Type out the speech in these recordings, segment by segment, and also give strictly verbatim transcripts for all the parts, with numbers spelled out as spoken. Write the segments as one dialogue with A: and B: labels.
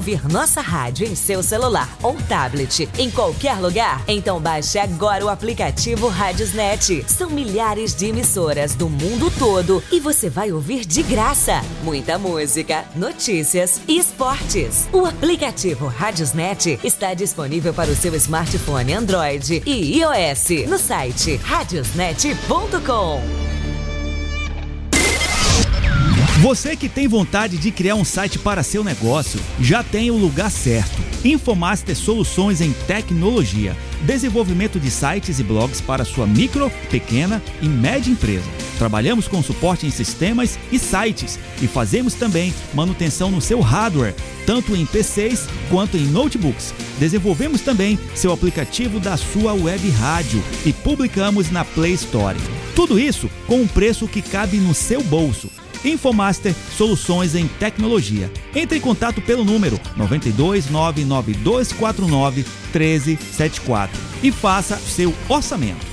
A: ouvir nossa rádio em seu celular ou tablet, em qualquer lugar? Então baixe agora o aplicativo Radiosnet. São milhares de emissoras do mundo todo e você vai ouvir de graça muita música, notícias e esportes. O aplicativo Radiosnet está disponível para o seu smartphone Android e iOS no site radiosnet ponto com.
B: Você que tem vontade de criar um site para seu negócio, já tem o lugar certo. Infomaster Soluções em Tecnologia. Desenvolvimento de sites e blogs para sua micro, pequena e média empresa. Trabalhamos com suporte em sistemas e sites e fazemos também manutenção no seu hardware, tanto em P Cs quanto em notebooks. Desenvolvemos também seu aplicativo da sua web rádio e publicamos na Play Store. Tudo isso com um preço que cabe no seu bolso. Infomaster Soluções em Tecnologia. Entre em contato pelo número nove dois nove nove dois quatro nove um três sete quatro e faça seu orçamento.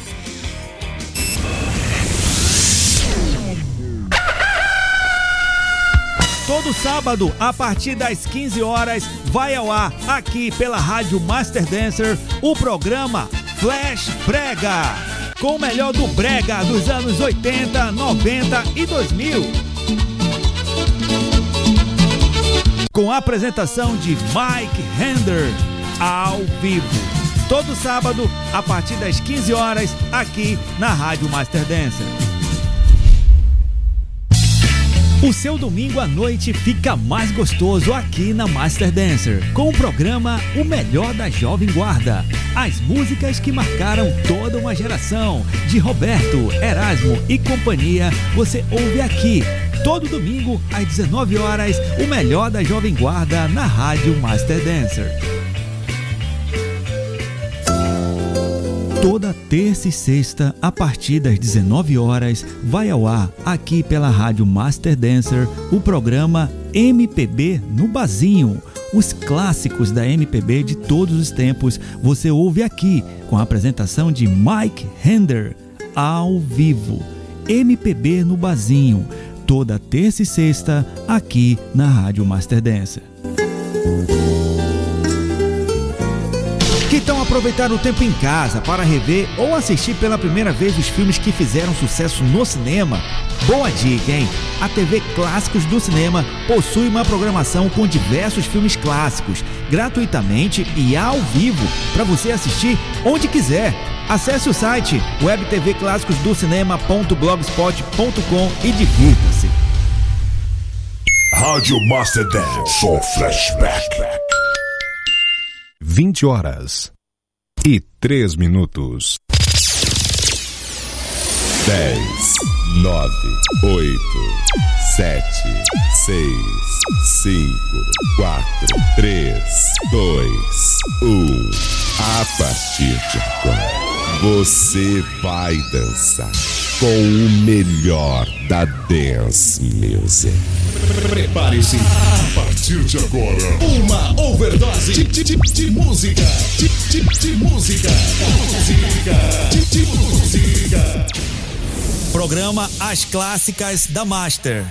B: Todo sábado, a partir das quinze horas, vai ao ar, aqui pela Rádio Master Dancer, o programa Flash Brega, com o melhor do brega dos anos oitenta, noventa e dois mil. Com a apresentação de Mike Hender, ao vivo. Todo sábado, a partir das quinze horas, aqui na Rádio Master Dancer. O seu domingo à noite fica mais gostoso aqui na Master Dancer, com o programa O Melhor da Jovem Guarda. As músicas que marcaram toda uma geração, de Roberto, Erasmo e companhia, você ouve aqui. Todo domingo, às dezenove horas, o melhor da Jovem Guarda na Rádio Master Dancer. Toda terça e sexta, a partir das dezenove horas, vai ao ar, aqui pela Rádio Master Dancer, o programa M P B no Bazinho. Os clássicos da M P B de todos os tempos, você ouve aqui, com a apresentação de Mike Hender, ao vivo. M P B no Bazinho. Toda terça e sexta, aqui na Rádio Master Dancer. Que tal aproveitar o tempo em casa para rever ou assistir pela primeira vez os filmes que fizeram sucesso no cinema? Boa dica, hein? A T V Clássicos do Cinema possui uma programação com diversos filmes clássicos, gratuitamente e ao vivo, para você assistir onde quiser. Acesse o site web t v clássicos do cinema ponto blogspot ponto com e divirta-se.
C: Rádio Master Dance, só flashback.
D: vinte horas e três minutos. dez, nove, oito, sete, seis, cinco, quatro, três, dois, um. A partir de agora, você vai dançar com o melhor da Dance Music.
C: Prepare-se, a partir de agora, uma overdose de, de, de, de música, de, de, de música, música, de, de música.
B: Programa As Clássicas da Master.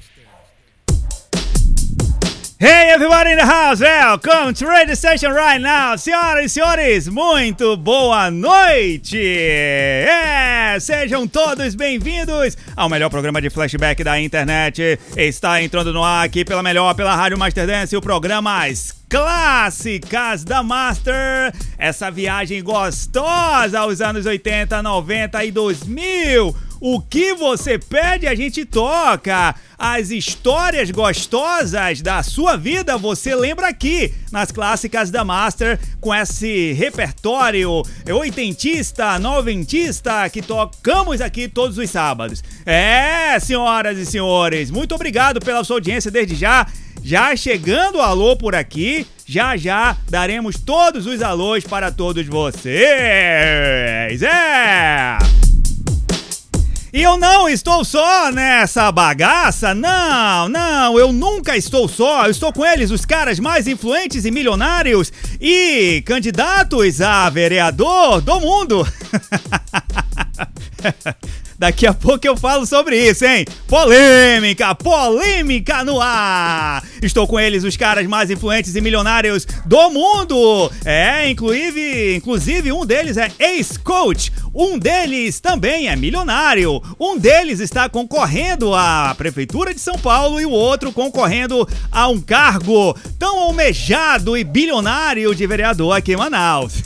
B: Hey everybody in the house, welcome to Radio Station right now. Senhoras e senhores, muito boa noite. É, sejam todos bem-vindos ao melhor programa de flashback da internet. Está entrando no ar aqui pela melhor, pela Rádio Master Dance, o programa As Clássicas da Master. Essa viagem gostosa aos anos oitenta, noventa e dois mil. O que você pede, a gente toca. As histórias gostosas da sua vida você lembra aqui nas Clássicas da Master, com esse repertório oitentista, noventista que tocamos aqui todos os sábados. É, senhoras e senhores, muito obrigado pela sua audiência desde já. Já chegando o alô por aqui, já já daremos todos os alôs para todos vocês. É! E eu não estou só nessa bagaça, não, não, eu nunca estou só, eu estou com eles, os caras mais influentes e milionários e candidatos a vereador do mundo. Daqui a pouco eu falo sobre isso, hein? Polêmica, polêmica no ar! Estou com eles, os caras mais influentes e milionários do mundo! É, inclusive, inclusive um deles é ex-coach, um deles também é milionário, um deles está concorrendo à Prefeitura de São Paulo e o outro concorrendo a um cargo tão almejado e bilionário de vereador aqui em Manaus.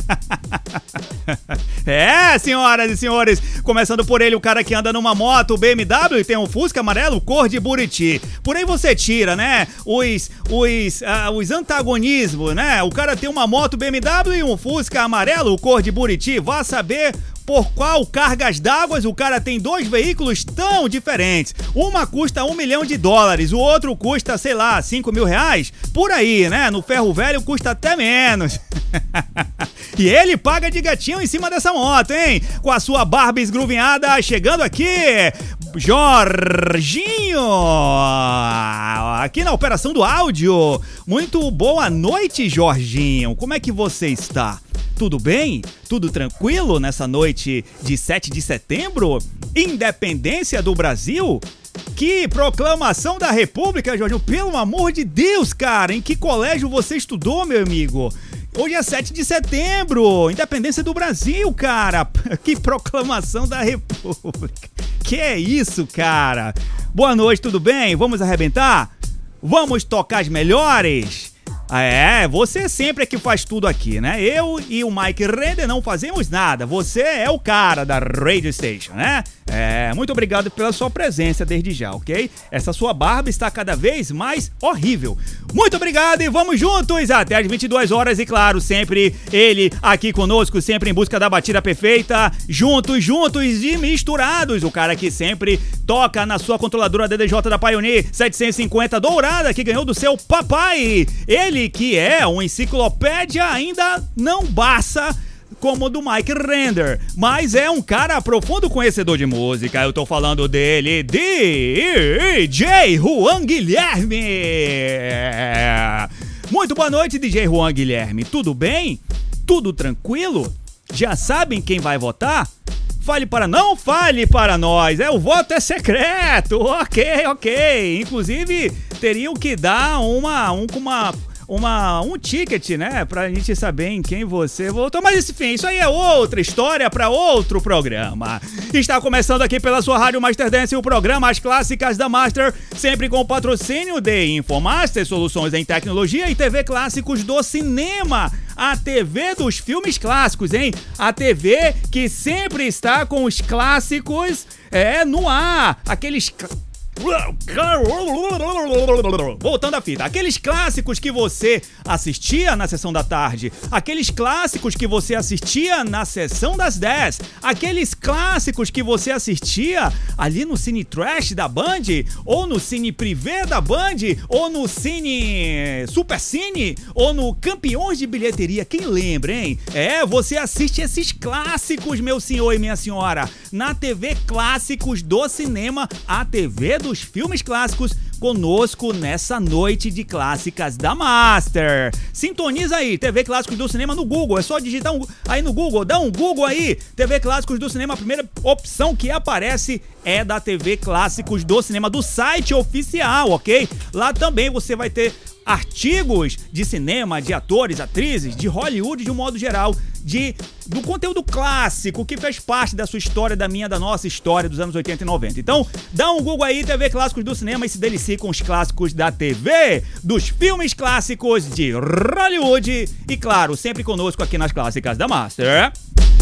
B: É, senhoras e senhores, começando por ele, o cara que anda numa moto B M W e tem um Fusca amarelo cor de Buriti. Por aí você tira, né, os, os, uh, os antagonismos, né? O cara tem uma moto B M W e um Fusca amarelo cor de Buriti. Vá saber por qual cargas d'água o cara tem dois veículos tão diferentes. Uma custa um milhão de dólares, o outro custa, sei lá, cinco mil reais. Por aí, né? No ferro velho custa até menos. E ele paga de gatinho em cima dessa moto, hein? Com a sua barba esgruvinhada, chegando aqui, Jorginho! Aqui na operação do áudio. Muito boa noite, Jorginho. Como é que você está? Tudo bem? Tudo tranquilo nessa noite de sete de setembro? Independência do Brasil? Que proclamação da República, Jorginho! Pelo amor de Deus, cara! Em que colégio você estudou, meu amigo? Hoje é sete de setembro, independência do Brasil, cara. Que proclamação da República. Que é isso, cara? Boa noite, tudo bem? Vamos arrebentar? Vamos tocar as melhores? É, você sempre é que faz tudo aqui, né? Eu e o Mike Render não fazemos nada. Você é o cara da Radio Station, né? É, muito obrigado pela sua presença desde já, ok? Essa sua barba está cada vez mais horrível. Muito obrigado e vamos juntos até as vinte e duas horas e, claro, sempre ele aqui conosco, sempre em busca da batida perfeita, juntos, juntos e misturados. O cara que sempre toca na sua controladora D D J da Pioneer setecentos e cinquenta dourada, que ganhou do seu papai. Ele que é uma enciclopédia ainda não basta como o do Mike Render, mas é um cara profundo conhecedor de música. Eu tô falando dele, D J Juan Guilherme. Muito boa noite, D J Juan Guilherme. Tudo bem? Tudo tranquilo? Já sabem quem vai votar? Fale para... Não fale para nós, é, o voto é secreto. Ok, ok. Inclusive, teriam que dar uma... Um, uma Uma, um ticket, né, pra gente saber em quem você votou. Mas enfim, isso aí é outra história pra outro programa. Está começando aqui pela sua Rádio Master Dance o programa As Clássicas da Master, sempre com o patrocínio de Infomaster, soluções em tecnologia, e T V Clássicos do Cinema. A T V dos filmes clássicos, hein? A T V que sempre está com os clássicos é, no ar. Aqueles... Voltando à fita, aqueles clássicos que você assistia na sessão da tarde, aqueles clássicos que você assistia na sessão das dez, aqueles clássicos que você assistia ali no Cine Trash da Band, ou no Cine Privé da Band, ou no Cine Super Cine, ou no Campeões de Bilheteria. Quem lembra, hein? É, você assiste esses clássicos, meu senhor e minha senhora, na T V Clássicos do Cinema, a T V do os filmes clássicos, conosco nessa noite de clássicas da Master. Sintoniza aí, T V Clássicos do Cinema no Google, é só digitar um, aí no Google, dá um Google aí, T V Clássicos do Cinema, a primeira opção que aparece é da T V Clássicos do Cinema, do site oficial, ok? Lá também você vai ter artigos de cinema, de atores, atrizes, de Hollywood de um modo geral, de, do conteúdo clássico que fez parte da sua história, da minha, da nossa história dos anos oitenta e noventa. Então, dá um Google aí, T V Clássicos do Cinema, e se delicie com os clássicos da T V, dos filmes clássicos de Hollywood e, claro, sempre conosco aqui nas Clássicas da Master.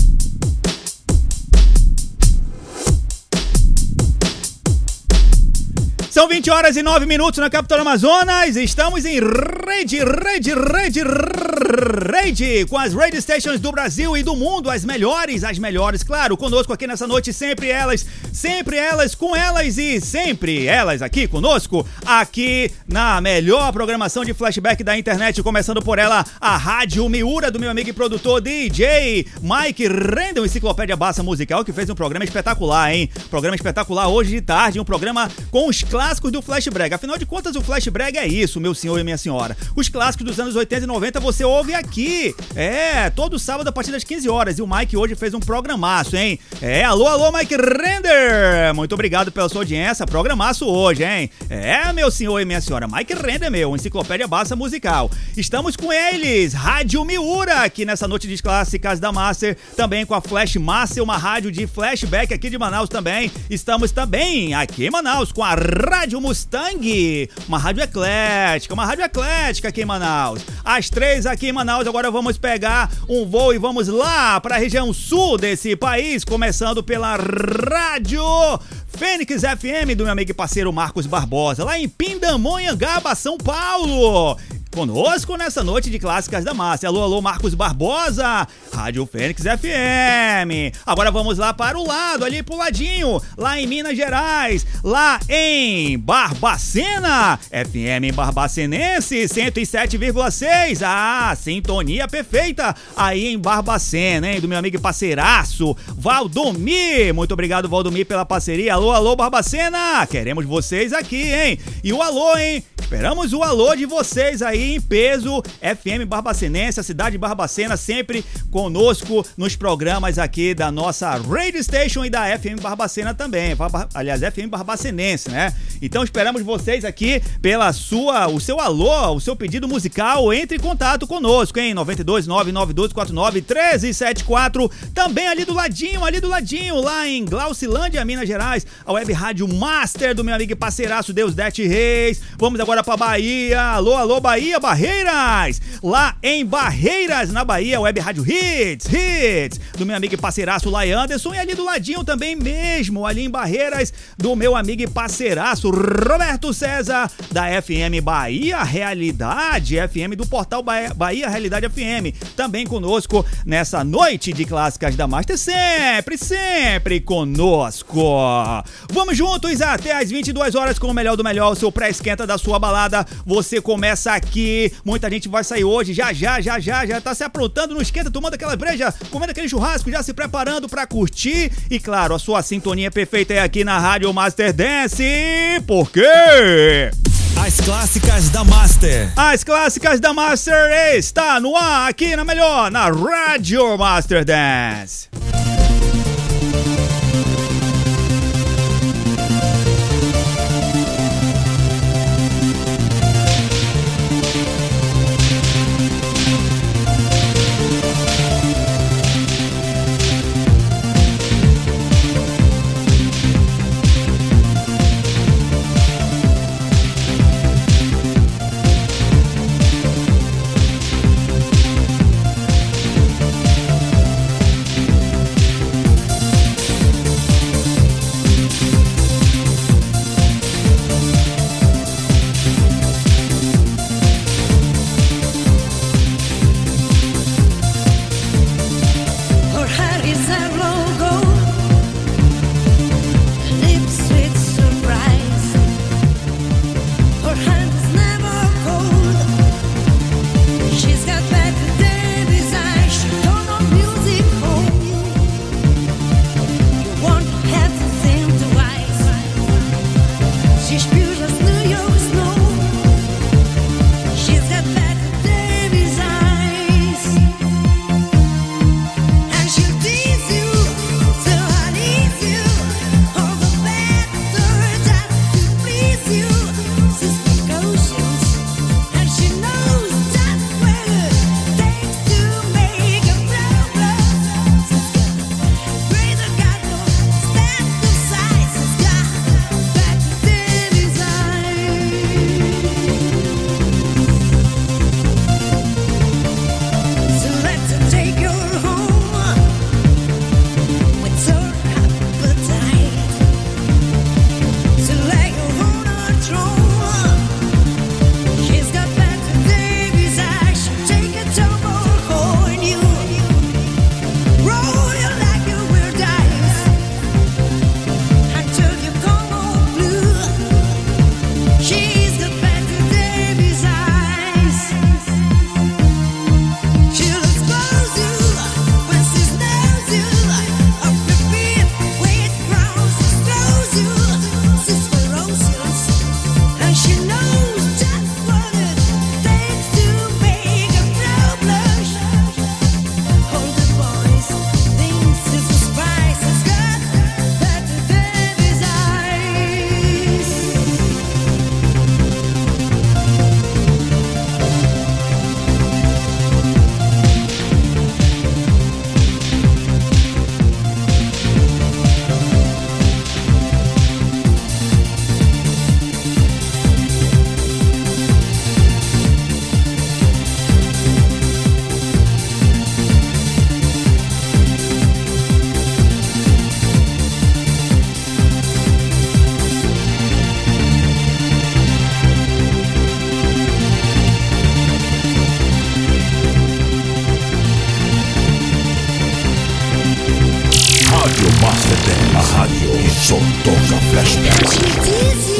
B: São vinte horas e nove minutos na capital Amazonas. Estamos em rede, rede, rede, rede com as radio stations do Brasil e do mundo, as melhores, as melhores, claro, conosco aqui nessa noite, sempre elas, sempre elas, com elas e sempre elas aqui conosco, aqui na melhor programação de flashback da internet, começando por ela, a Rádio Miura do meu amigo e produtor D J Mike Render, enciclopédia Bassa Musical, que fez um programa espetacular, hein? Programa espetacular hoje de tarde, um programa com os clássicos do Flashback. Afinal de contas, o Flashback é isso, meu senhor e minha senhora. Os clássicos dos anos oitenta e noventa você ouve aqui. É, todo sábado a partir das quinze horas. E o Mike hoje fez um programaço, hein? É, alô, alô, Mike Render. Muito obrigado pela sua audiência. Programaço hoje, hein? É, meu senhor e minha senhora. Mike Render, meu, Enciclopédia Barça Musical. Estamos com eles, Rádio Miura, aqui nessa noite de clássicas da Master. Também com a Flash Master, uma rádio de flashback aqui de Manaus também. Estamos também aqui em Manaus com a Rádio Mustang, uma rádio eclética, uma rádio eclética aqui em Manaus. Às três aqui em Manaus, agora vamos pegar um voo e vamos lá para a região sul desse país, começando pela Rádio Fênix F M do meu amigo e parceiro Marcos Barbosa, lá em Pindamonhangaba, São Paulo. Conosco nessa noite de clássicas da Márcia. Alô, alô, Marcos Barbosa, Rádio Fênix F M. Agora vamos lá para o lado, ali pro ladinho, lá em Minas Gerais, lá em Barbacena, F M Barbacenense cento e sete vírgula seis. Ah, sintonia perfeita aí em Barbacena, hein, do meu amigo e parceiraço Valdomir. Muito obrigado, Valdomir, pela parceria. Alô, alô, Barbacena, queremos vocês aqui, hein? E o alô, hein? Esperamos o alô de vocês aí em peso. F M Barbacenense, a cidade de Barbacena, sempre conosco nos programas aqui da nossa Radio Station e da F M Barbacena também. Aliás, F M Barbacenense, né? Então esperamos vocês aqui pela sua, o seu alô, o seu pedido musical. Entre em contato conosco, hein? nove dois nove nove dois quatro nove um três sete quatro. Também ali do ladinho, ali do ladinho, lá em Glaucilândia, Minas Gerais, a Web Rádio Master do meu amigo e parceiraço Deusdete Reis. Vamos agora pra Bahia. Alô, alô, Bahia, Barreiras. Lá em Barreiras, na Bahia, Web Rádio Hits, Hits, do meu amigo e parceiraço Lai Anderson. E ali do ladinho também mesmo, ali em Barreiras, do meu amigo e parceiraço Roberto César, da F M Bahia Realidade, F M do portal Bahia, Bahia Realidade F M. Também conosco nessa noite de clássicas da Master, sempre, sempre conosco. Vamos juntos até às vinte e duas horas com o melhor do melhor, o seu pré-esquenta da sua balada. Você começa aqui, muita gente vai sair hoje, já, já, já, já, já tá se aprontando no esquenta, tomando aquela breja, comendo aquele churrasco, já se preparando pra curtir. E claro, a sua sintonia perfeita é aqui na Rádio Master Dance. Por quê?
E: As clássicas da Master.
B: As clássicas da Master está no ar aqui na melhor, na Rádio Master Dance.
C: Rádio Master Dance, a rádio que só toca flashbacks.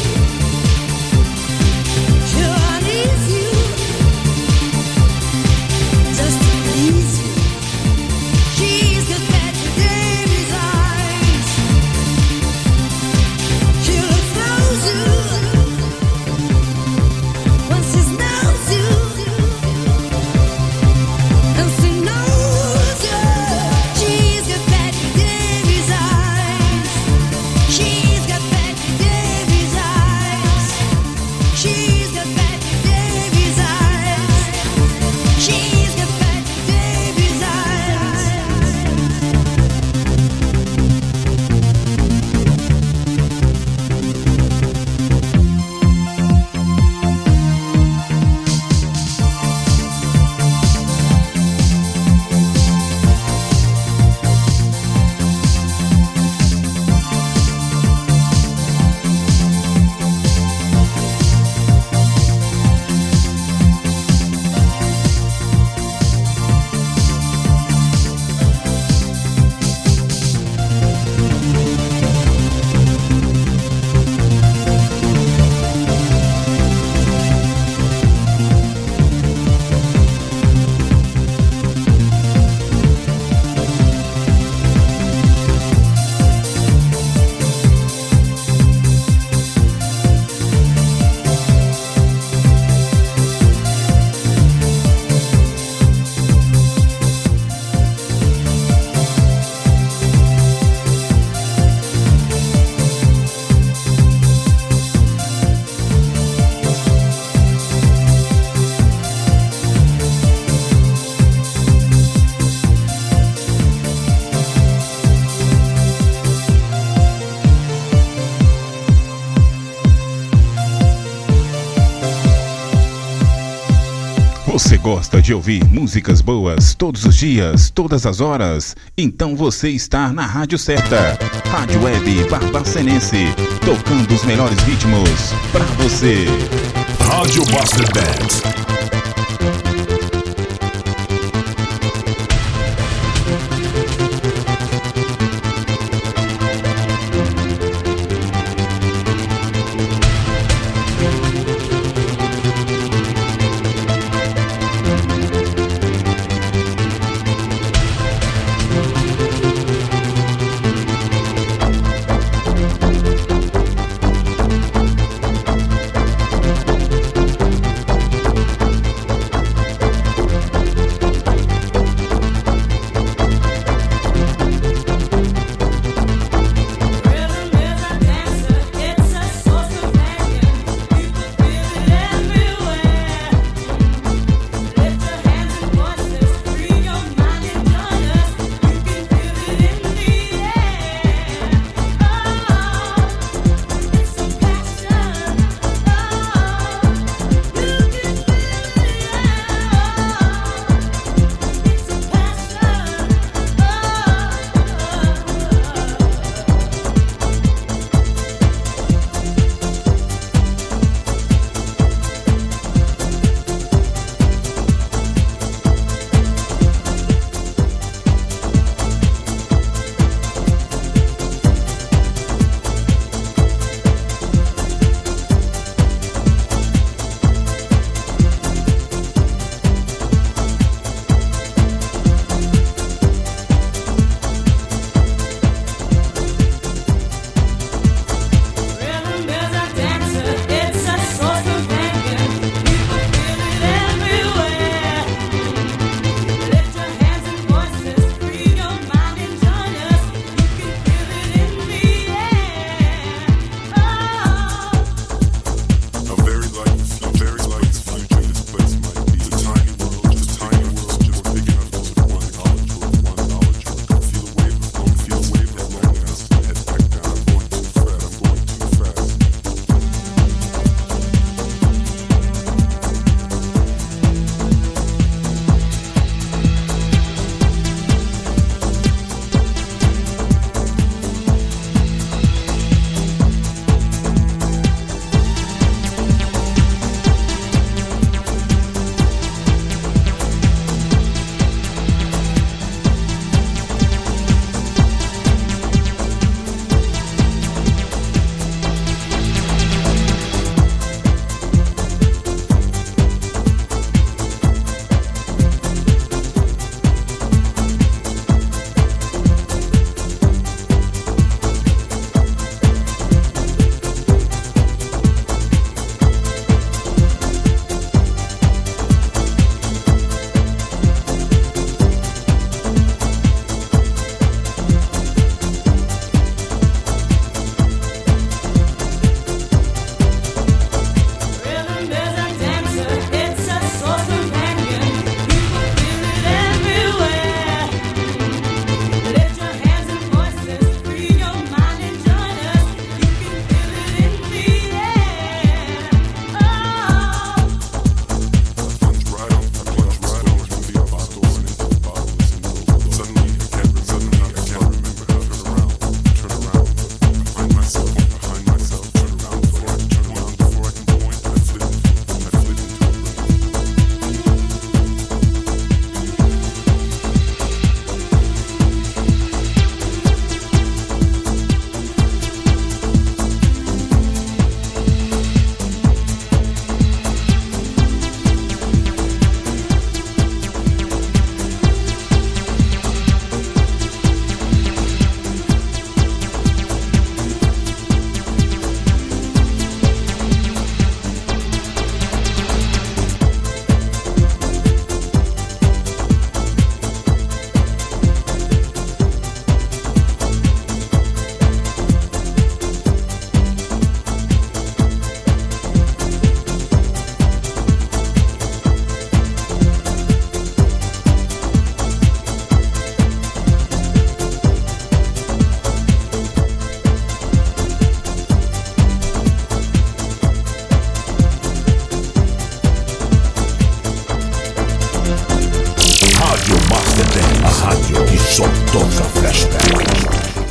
D: Você gosta de ouvir músicas boas todos os dias, todas as horas? Então você está na rádio certa. Rádio Web Barbacenense, tocando os melhores ritmos pra você.
C: Rádio Master Dance.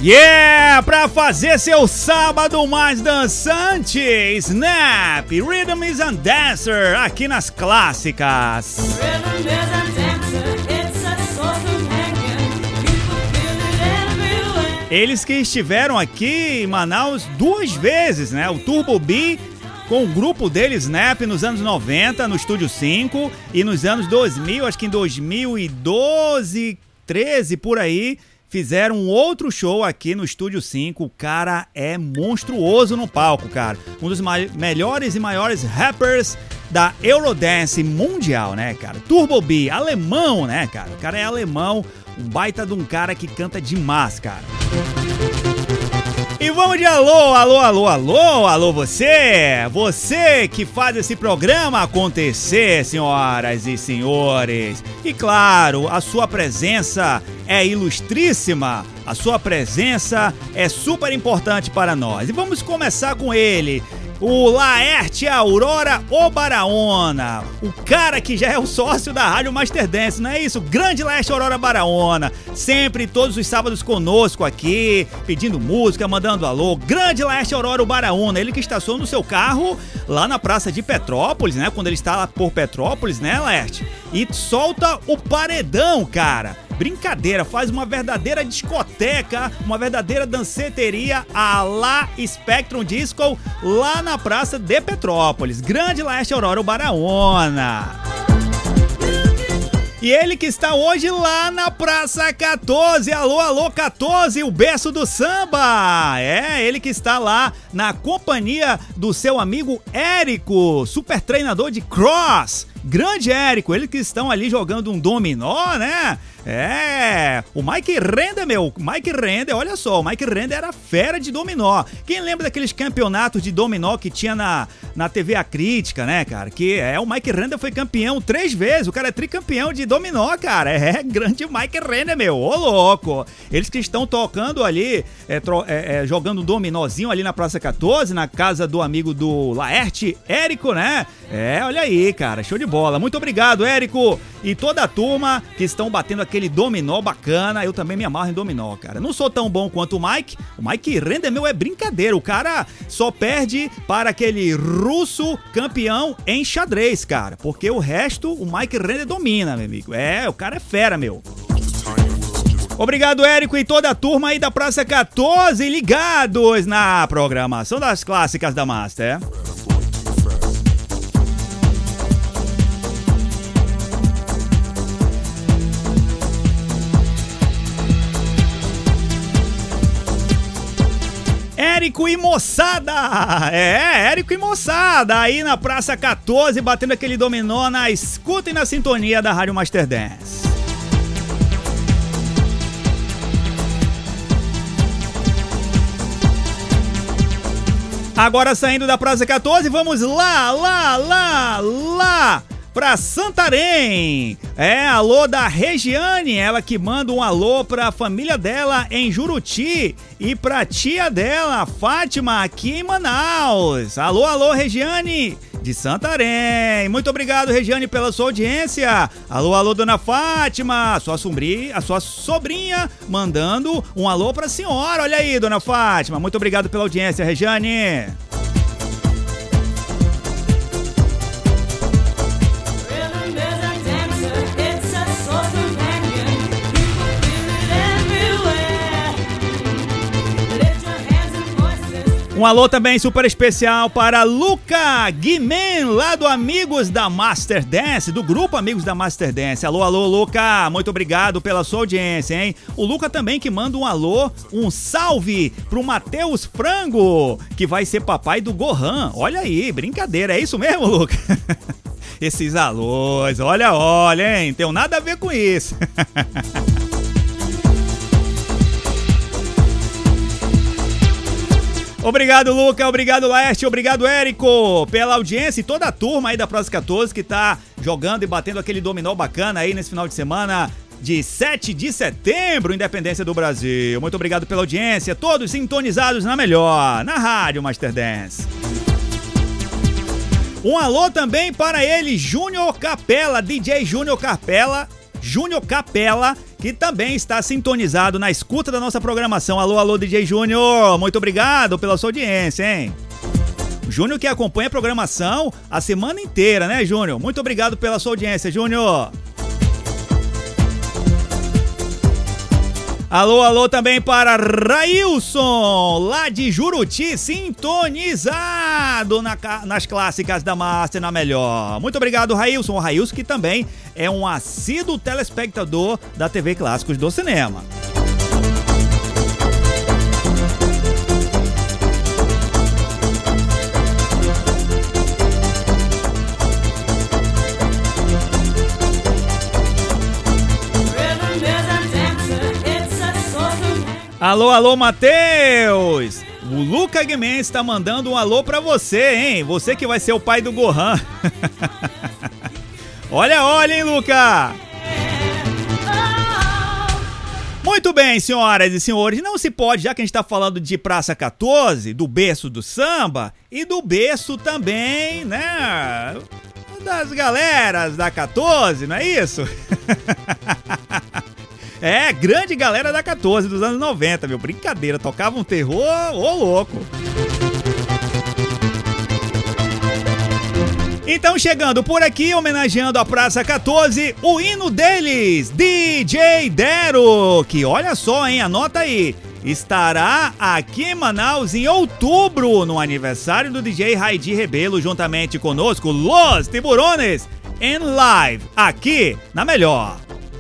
B: Yeah! Pra fazer seu sábado mais dançante, Snap, Rhythm is a Dancer, aqui nas clássicas. Rhythm is a dancer, it's a soul companion. People feel it everywhere. Eles que estiveram aqui em Manaus duas vezes, né? O Turbo B com o grupo dele, Snap, nos anos noventa, no Estúdio cinco, e nos anos dois mil, acho que em dois mil e doze, treze, por aí, fizeram um outro show aqui no Estúdio cinco. O cara é monstruoso no palco, cara. Um dos ma- melhores e maiores rappers da Eurodance mundial, né, cara? Turbo B, alemão, né, cara? O cara é alemão, um baita de um cara que canta demais, cara. E vamos de alô, alô, alô, alô, alô você! Você que faz esse programa acontecer, senhoras e senhores. E claro, a sua presença é ilustríssima, a sua presença é super importante para nós. E vamos começar com ele, o Laerte Aurora Obaraona, o cara que já é o sócio da Rádio Master Dance, não é isso? Grande Laerte Aurora Baraona, sempre todos os sábados conosco aqui, pedindo música, mandando alô. Grande Laerte Aurora Baraona, ele que estaciona no seu carro lá na Praça de Petrópolis, né? Quando ele está lá por Petrópolis, né, Laerte? E solta o paredão, cara. Brincadeira, faz uma verdadeira discoteca, uma verdadeira danceteria à la Spectrum Disco lá na Praça de Petrópolis. Grande Laerte Aurora Baraona. E ele que está hoje lá na Praça quatorze, alô, alô, quatorze, o berço do samba. É, ele que está lá na companhia do seu amigo Érico, super treinador de cross. Grande Érico, eles que estão ali jogando um dominó, né? É, o Mike Render, meu, Mike Render, olha só, o Mike Render era fera de dominó. Quem lembra daqueles campeonatos de dominó que tinha na, na T V A Crítica, né, cara? Que é, o Mike Render foi campeão três vezes, o cara é tricampeão de dominó, cara. É, grande Mike Render, meu, ô louco. Eles que estão tocando ali, é, tro, é, é, jogando um dominózinho ali na Praça quatorze, na casa do amigo do Laerte, Érico, né? É, olha aí, cara, show de bola. Muito obrigado, Érico, e toda a turma que estão batendo aquele dominó bacana. Eu também me amarro em dominó, cara. Não sou tão bom quanto o Mike. O Mike Render, meu, é brincadeira. O cara só perde para aquele russo campeão em xadrez, cara. Porque o resto, o Mike Render domina, meu amigo. É, o cara é fera, meu. Obrigado, Érico, e toda a turma aí da Praça quatorze ligados na programação das clássicas da Master. Érico e moçada! É, Érico e moçada! Aí na Praça quatorze, batendo aquele dominó na escuta e na sintonia da Rádio Master Dance. Agora saindo da Praça quatorze, vamos lá, lá, lá, lá! Pra Santarém. É, alô da Regiane, ela que manda um alô pra família dela em Juruti e pra tia dela, Fátima, aqui em Manaus. Alô, alô, Regiane de Santarém. Muito obrigado, Regiane, pela sua audiência. Alô, alô, dona Fátima, a sua sobrinha, a sua sobrinha mandando um alô pra senhora. Olha aí, dona Fátima. Muito obrigado pela audiência, Regiane. Um alô também super especial para Luca Guimen, lá do Amigos da Master Dance, do grupo Amigos da Master Dance. Alô, alô, Luca, muito obrigado pela sua audiência, hein? O Luca também que manda um alô, um salve pro Matheus Frango, que vai ser papai do Gohan. Olha aí, brincadeira, é isso mesmo, Luca? Esses alôs, olha, olha, hein? Tem nada a ver com isso. Obrigado, Luca, obrigado, Laerte, obrigado, Érico, pela audiência e toda a turma aí da Praça quatorze que tá jogando e batendo aquele dominó bacana aí nesse final de semana de sete de setembro, Independência do Brasil. Muito obrigado pela audiência, todos sintonizados na melhor, na Rádio Master Dance. Um alô também para ele, Júnior Capela, D J Júnior Capela, Júnior Capela, que que também está sintonizado na escuta da nossa programação. Alô, alô, D J Júnior, muito obrigado pela sua audiência, hein? Júnior que acompanha a programação a semana inteira, né, Júnior? Muito obrigado pela sua audiência, Júnior. Alô, alô também para Railson, lá de Juruti, sintonizado na, nas clássicas da Master na melhor. Muito obrigado, Railson. O Railson que também é um assíduo telespectador da T V Clássicos do Cinema. Alô, alô, Matheus! O Luca Guimê está mandando um alô pra você, hein? Você que vai ser o pai do Gohan. Olha, olha, hein, Luca! Muito bem, senhoras e senhores, não se pode, já que a gente tá falando de Praça quatorze, do berço do samba e do berço também, né, das galeras da quatorze, não é isso? É, grande galera da quatorze dos anos noventa, meu, brincadeira, tocava um terror, ô louco. Então, chegando por aqui, homenageando a Praça quatorze, o hino deles, D J Dero, que olha só, hein, anota aí, estará aqui em Manaus em outubro, no aniversário do D J Raidi Rebelo, juntamente conosco, Los Tiburones, em live, aqui na Melhor.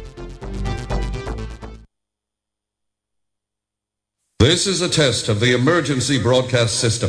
F: This is a test of the emergency broadcast system.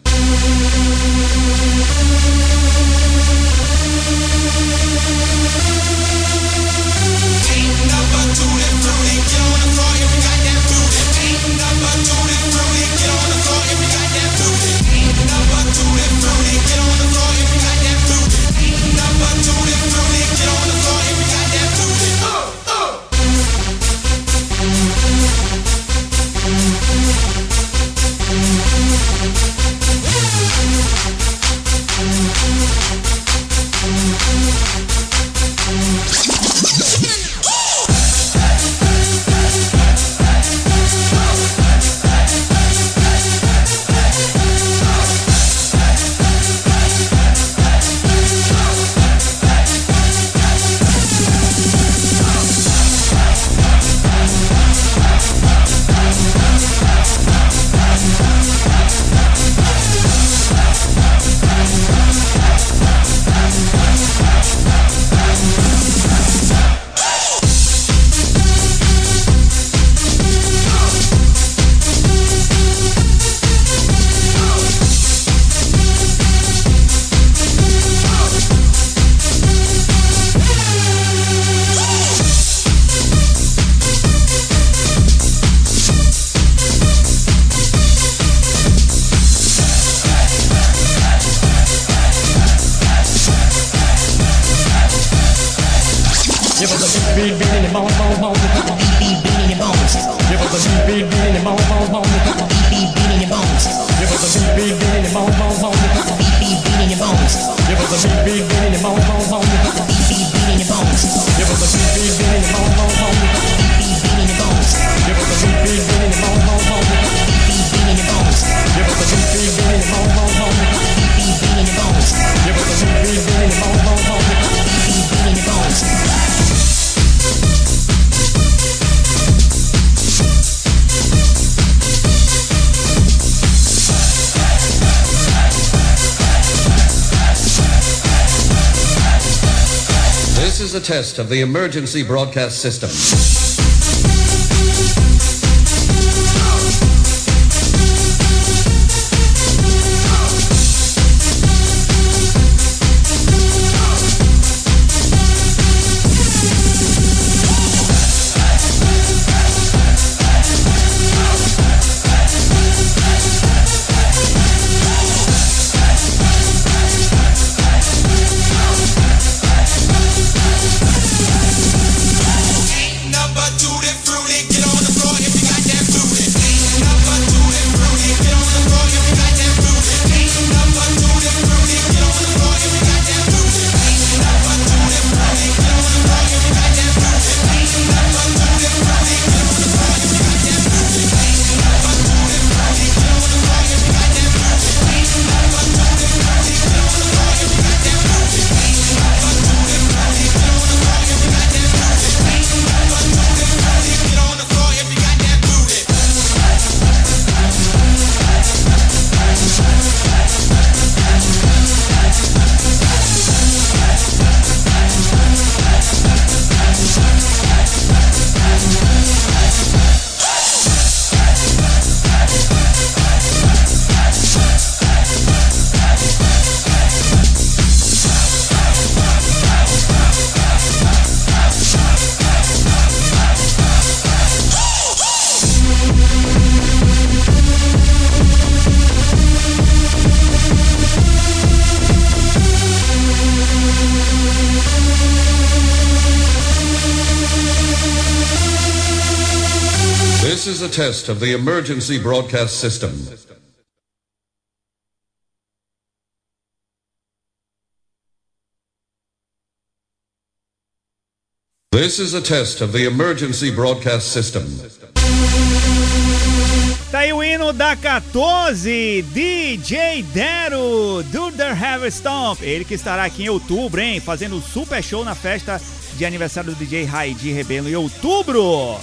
F: This is a test of the emergency broadcast system.
G: Number
F: This is a test of the emergency broadcast system. This is a test of the emergency broadcast system.
B: Tá aí o hino da quatorze, D J Dero, Do The Heavy Stomp. Ele que estará aqui em outubro, hein? Fazendo um super show na festa de aniversário do D J Raidi Rebelo em outubro.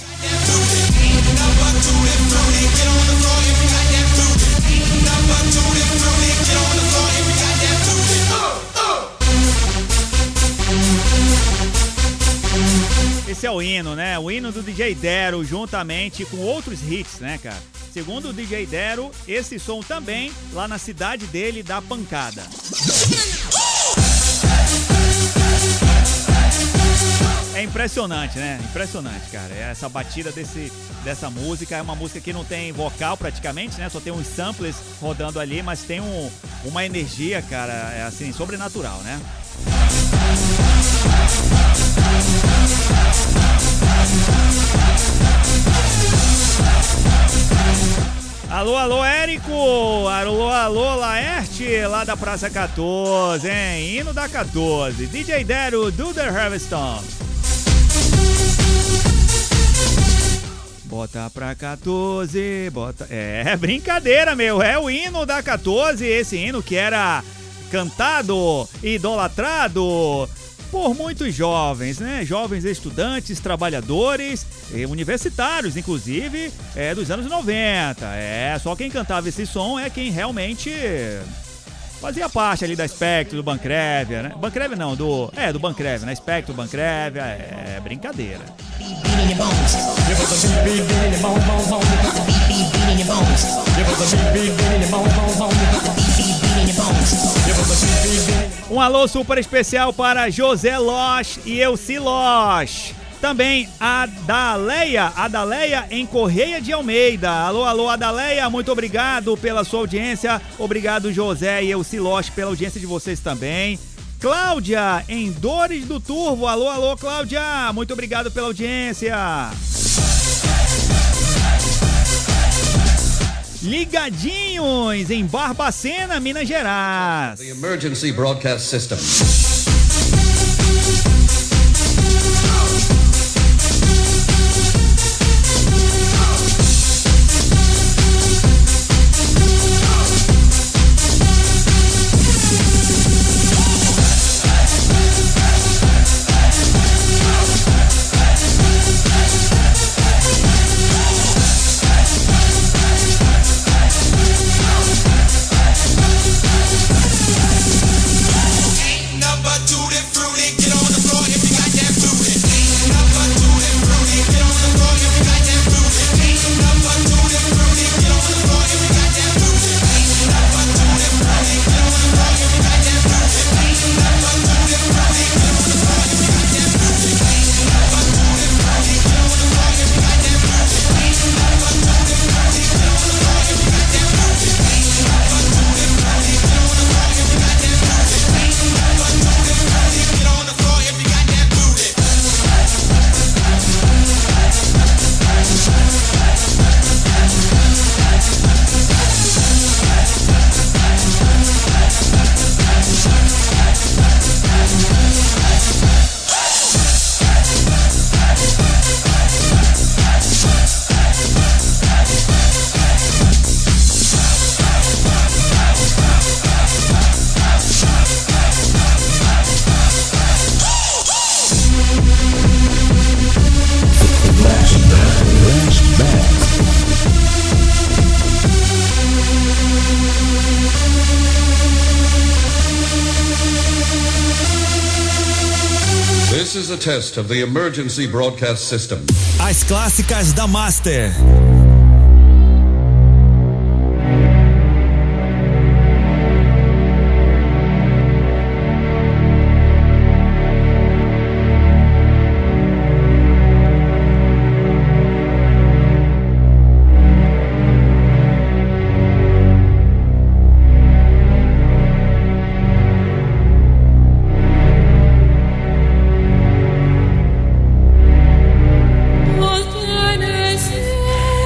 B: Esse é o hino, né? O hino do D J Dero, juntamente com outros hits, né, cara? Segundo o D J Dero, esse som também, lá na cidade dele, dá pancada. É impressionante, né? Impressionante, cara. Essa batida desse, dessa música é uma música que não tem vocal praticamente, né? Só tem uns samplers rodando ali, mas tem um, uma energia, cara, é assim, sobrenatural, né? Alô, alô, Érico! Alô, alô, Laerte, lá da Praça quatorze, hein? Hino da quatorze. D J Dero, Do The Heavy Stomp. Bota pra quatorze, bota... É, brincadeira, meu. É o hino da quatorze, esse hino que era cantado, idolatrado por muitos jovens, né? Jovens estudantes, trabalhadores, universitários, inclusive, é, dos anos noventa. É, só quem cantava esse som é quem realmente fazia parte ali da Spectro, do Bancrevia, né? Bancrevia não, do... É, do Bancrevia, né? Spectro, Bancrevia, é brincadeira. Um alô super especial para José Losh e Elci Losh. Também a Daleia, a Daleia em Correia de Almeida. Alô, alô, Adaleia, muito obrigado pela sua audiência. Obrigado, José e Elci Losh, pela audiência de vocês também. Cláudia, em Dores do Turvo. Alô, alô, Cláudia, muito obrigado pela audiência. Ligadinhos em Barbacena, Minas Gerais.
F: The emergency broadcast system. This is a test of the emergency broadcast system.
E: As clássicas da Master.
G: What can I say?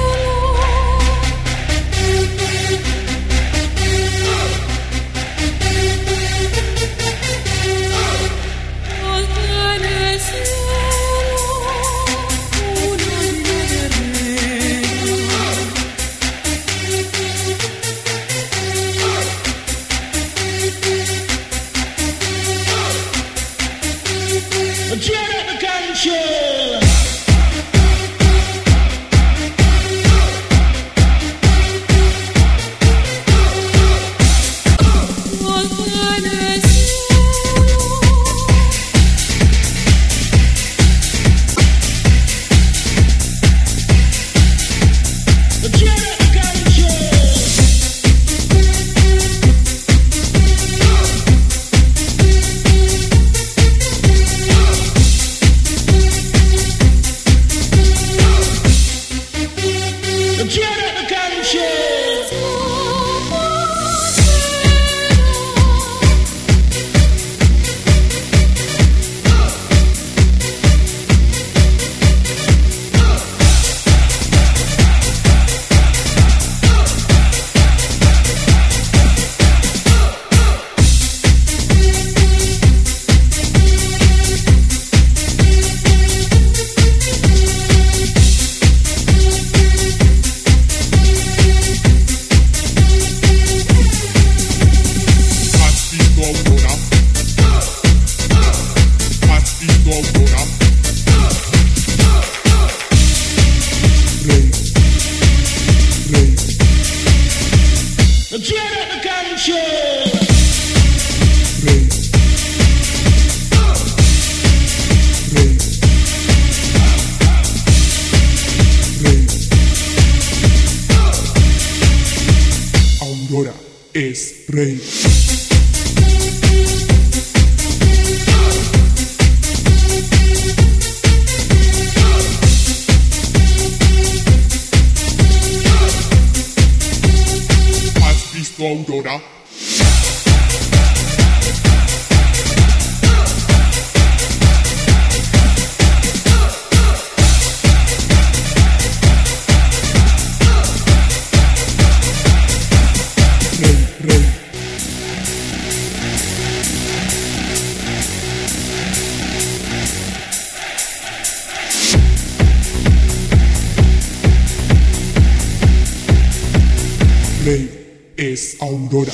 C: Es rey. ¿Has visto a Aurora? Es Aurora.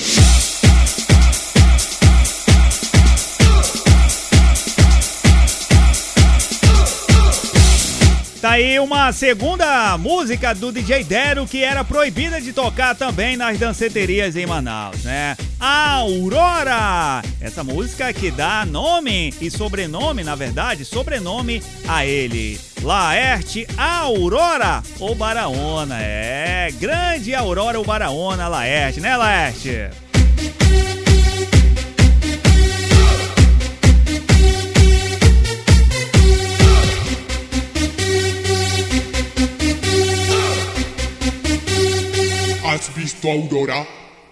B: Tá aí uma segunda música do D J Dero que era proibida de tocar também nas danceterias em Manaus, né? Aurora! Essa música que dá nome e sobrenome, na verdade, sobrenome a ele. Laerte Aurora ou Baraona. É, grande Aurora ou Baraona Laerte, né, Laerte?
C: Has visto a Aurora?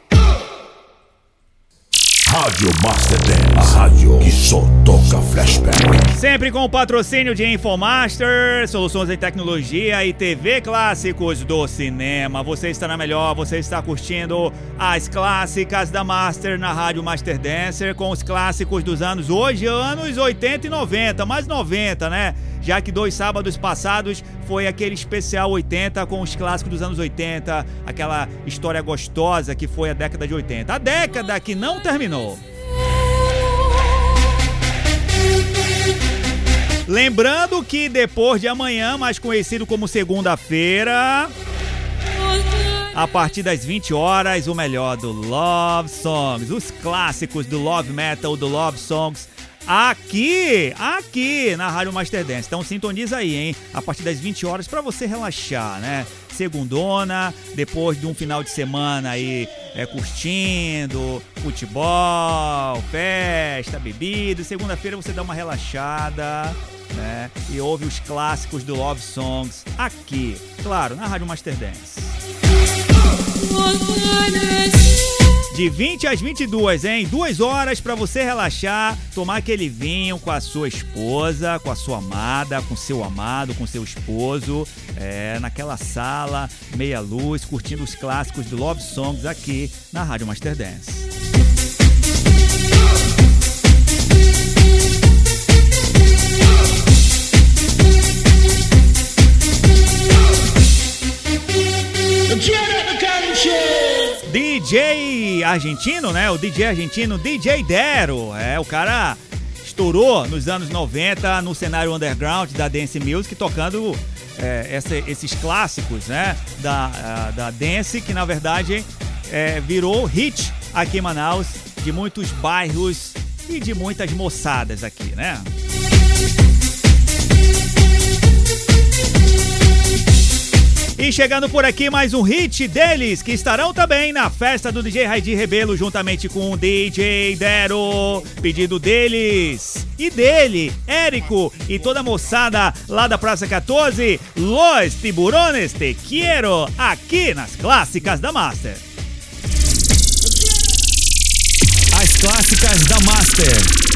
G: Rádio Master Dance, a rádio que só toca flashback.
B: Sempre com o patrocínio de Infomaster, soluções em tecnologia e T V clássicos do cinema. Você está na melhor, você está curtindo as clássicas da Master na Rádio Master Dancer, com os clássicos dos anos, hoje anos oitenta e noventa, mais noventa, né? Já que dois sábados passados foi aquele especial oitenta com os clássicos dos anos oitenta, aquela história gostosa que foi a década de oitenta. A década que não terminou. Lembrando que depois de amanhã, mais conhecido como segunda-feira, a partir das vinte horas, o melhor do Love Songs, os clássicos do Love Metal, do Love Songs, aqui, aqui na Rádio Master Dance. Então sintoniza aí, hein? A partir das vinte horas pra você relaxar, né? Segundona, depois de um final de semana aí é, curtindo, futebol, festa, bebida. Segunda-feira você dá uma relaxada, né? E ouve os clássicos do Love Songs aqui, claro, na Rádio Master Dance. De vinte às vinte e duas, hein? Duas horas pra você relaxar, tomar aquele vinho com a sua esposa, com a sua amada, com seu amado, com seu esposo, é, naquela sala, meia luz, curtindo os clássicos do Love Songs aqui na Rádio Master Dance. D J argentino, né? O D J argentino D J Dero. É, o cara estourou nos anos noventa no cenário underground da Dance Music, tocando é, essa, esses clássicos, né? Da, a, da Dance, que na verdade é, virou hit aqui em Manaus, de muitos bairros e de muitas moçadas aqui, né? E chegando por aqui mais um hit deles, que estarão também na festa do D J Raidi Rebelo, juntamente com o D J Dero. Pedido deles e dele, Érico e toda a moçada lá da Praça quatorze, Los Tiburones Te Quiero, aqui nas Clássicas da Master.
E: As Clássicas da Master.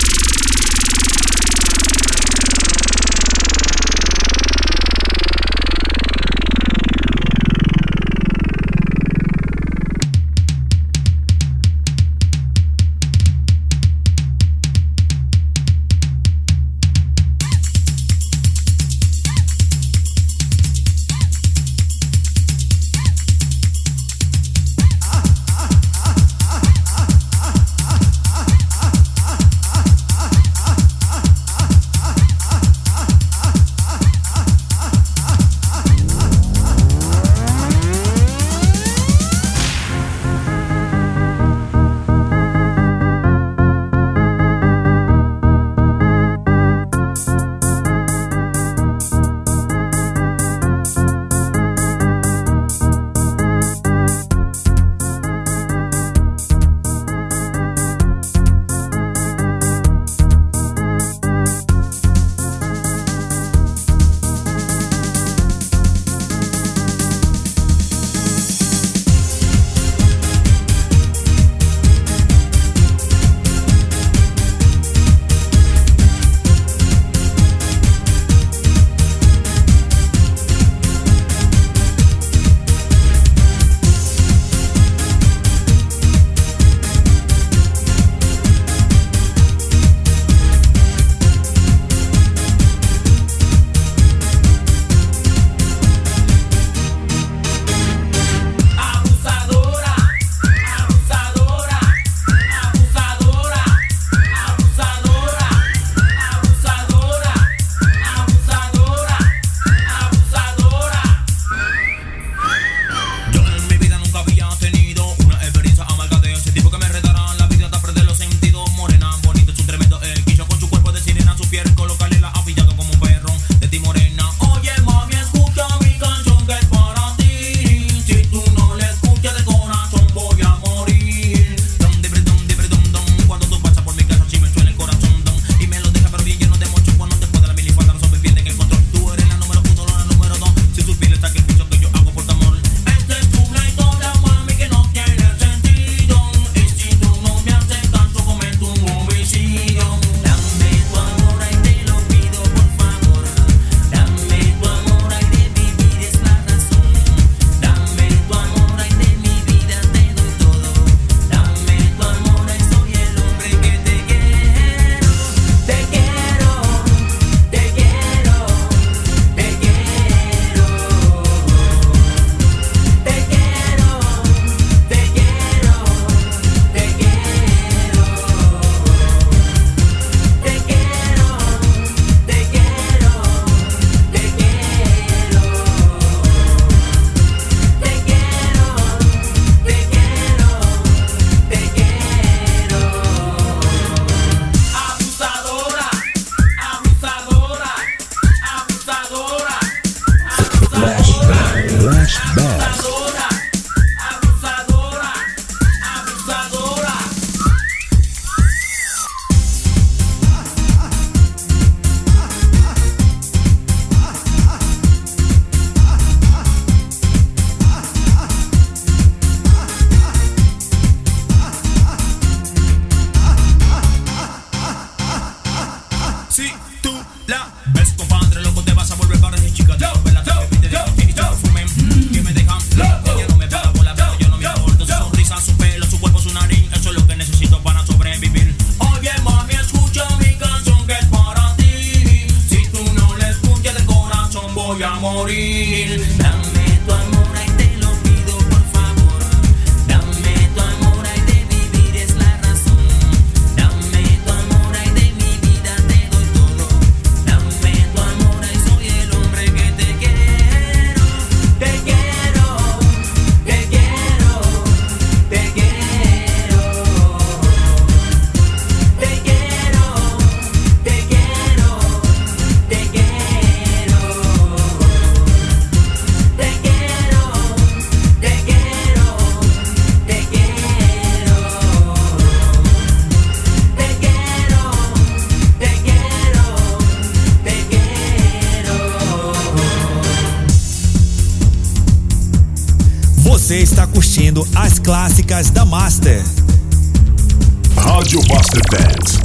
E: Você está curtindo as clássicas da Master.
G: Rádio Master Dance.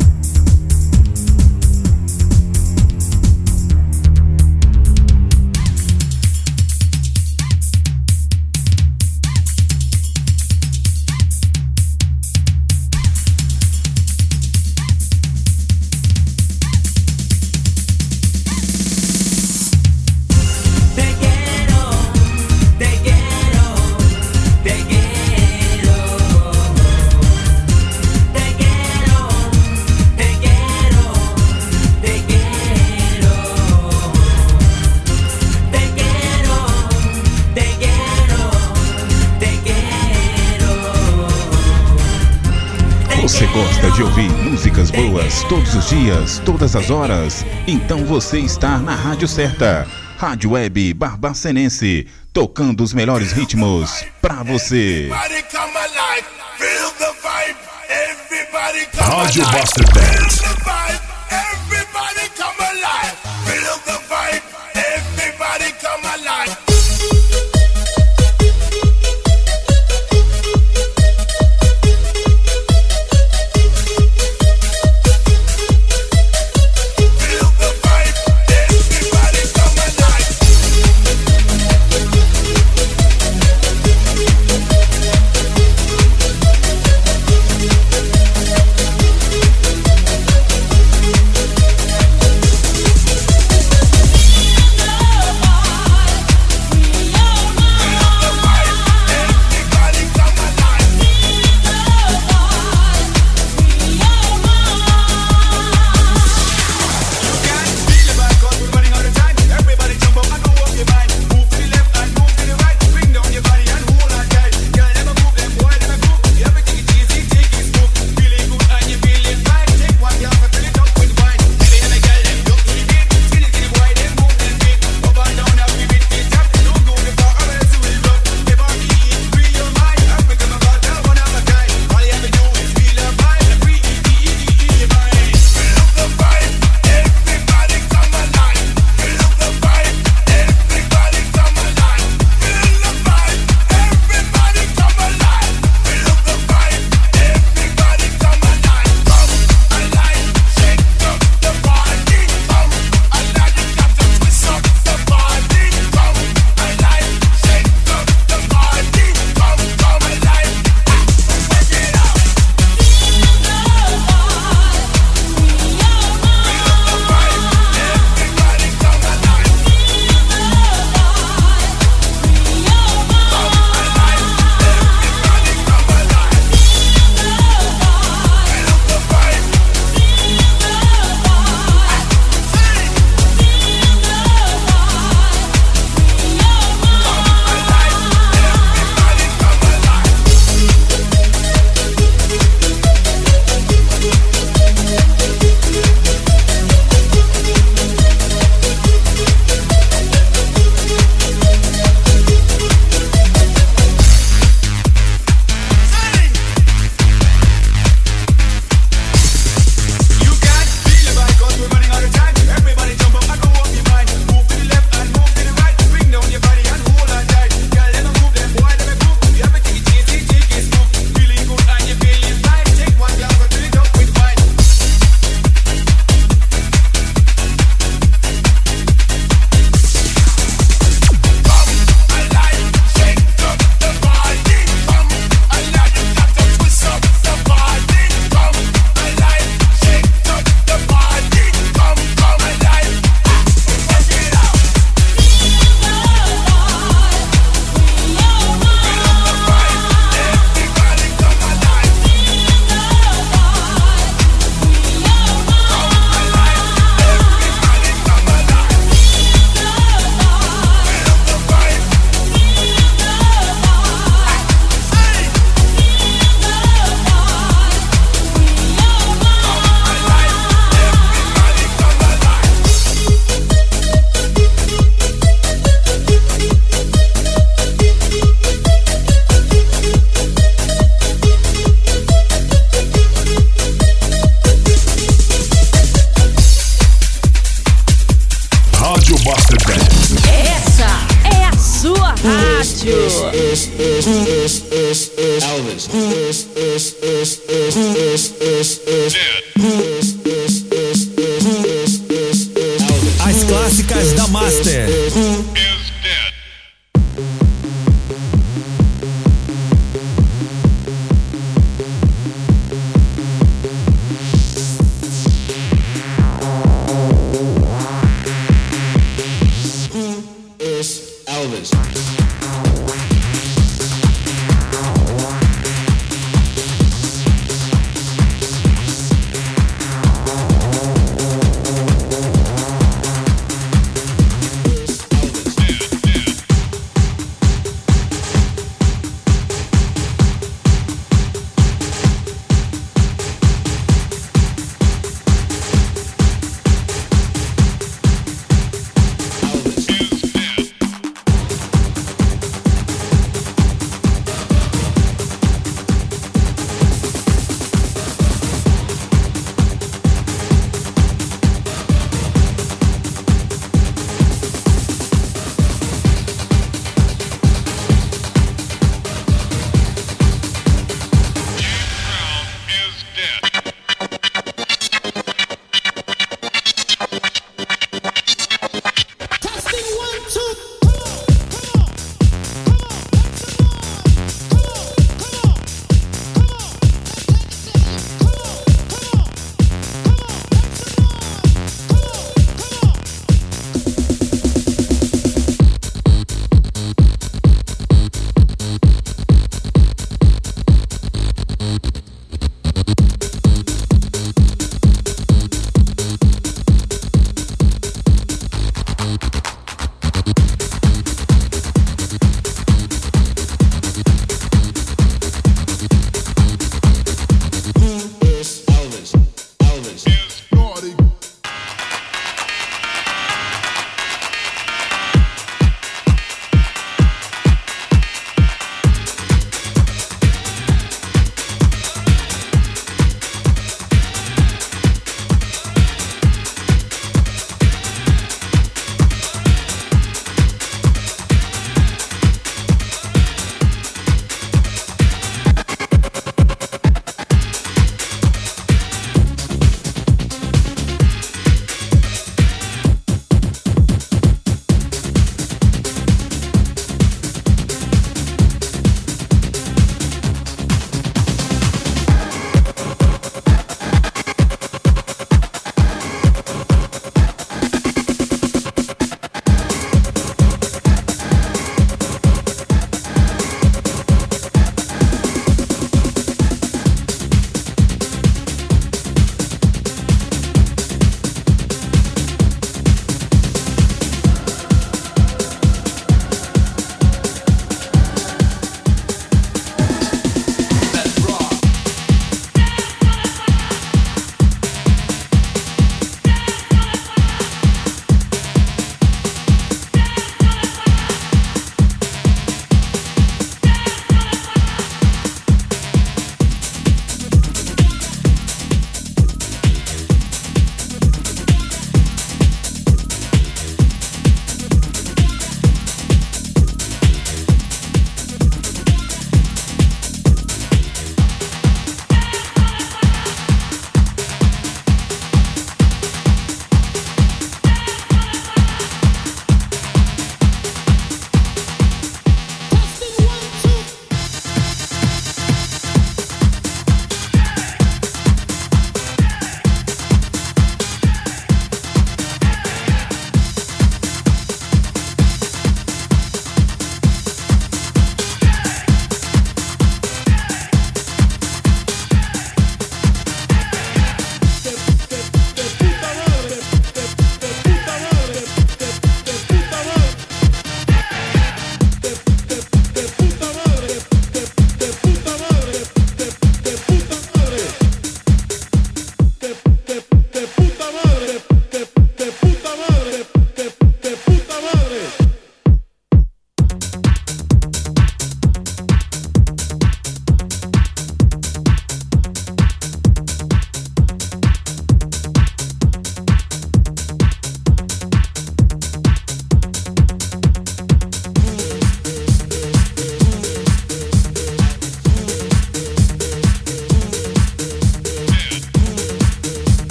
D: Você gosta de ouvir músicas boas todos os dias, todas as horas? Então você está na rádio certa. Rádio Web Barbacenense, tocando os melhores ritmos pra você.
G: Rádio Master Dance.
A: rádio.
H: Elvis.
E: As clássicas da Master.
H: Elvis.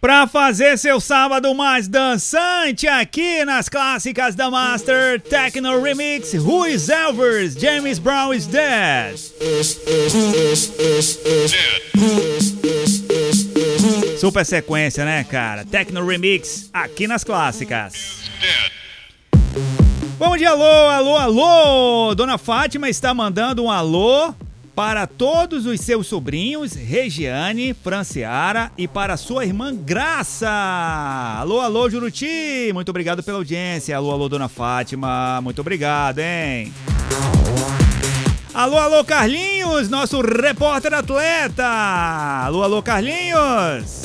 B: Pra fazer seu sábado mais dançante aqui nas clássicas da Master Techno Remix, Who is Elvis? James Brown is Dead. Super sequência, né, cara? Techno Remix aqui nas clássicas. Vamos de alô, alô, alô! Dona Fátima está mandando um alô para todos os seus sobrinhos, Regiane, Franciara, e para sua irmã Graça. Alô, alô, Juruti, muito obrigado pela audiência. Alô, alô, Dona Fátima, muito obrigado, hein? Alô, alô, Carlinhos, nosso repórter atleta. Alô, alô, Carlinhos.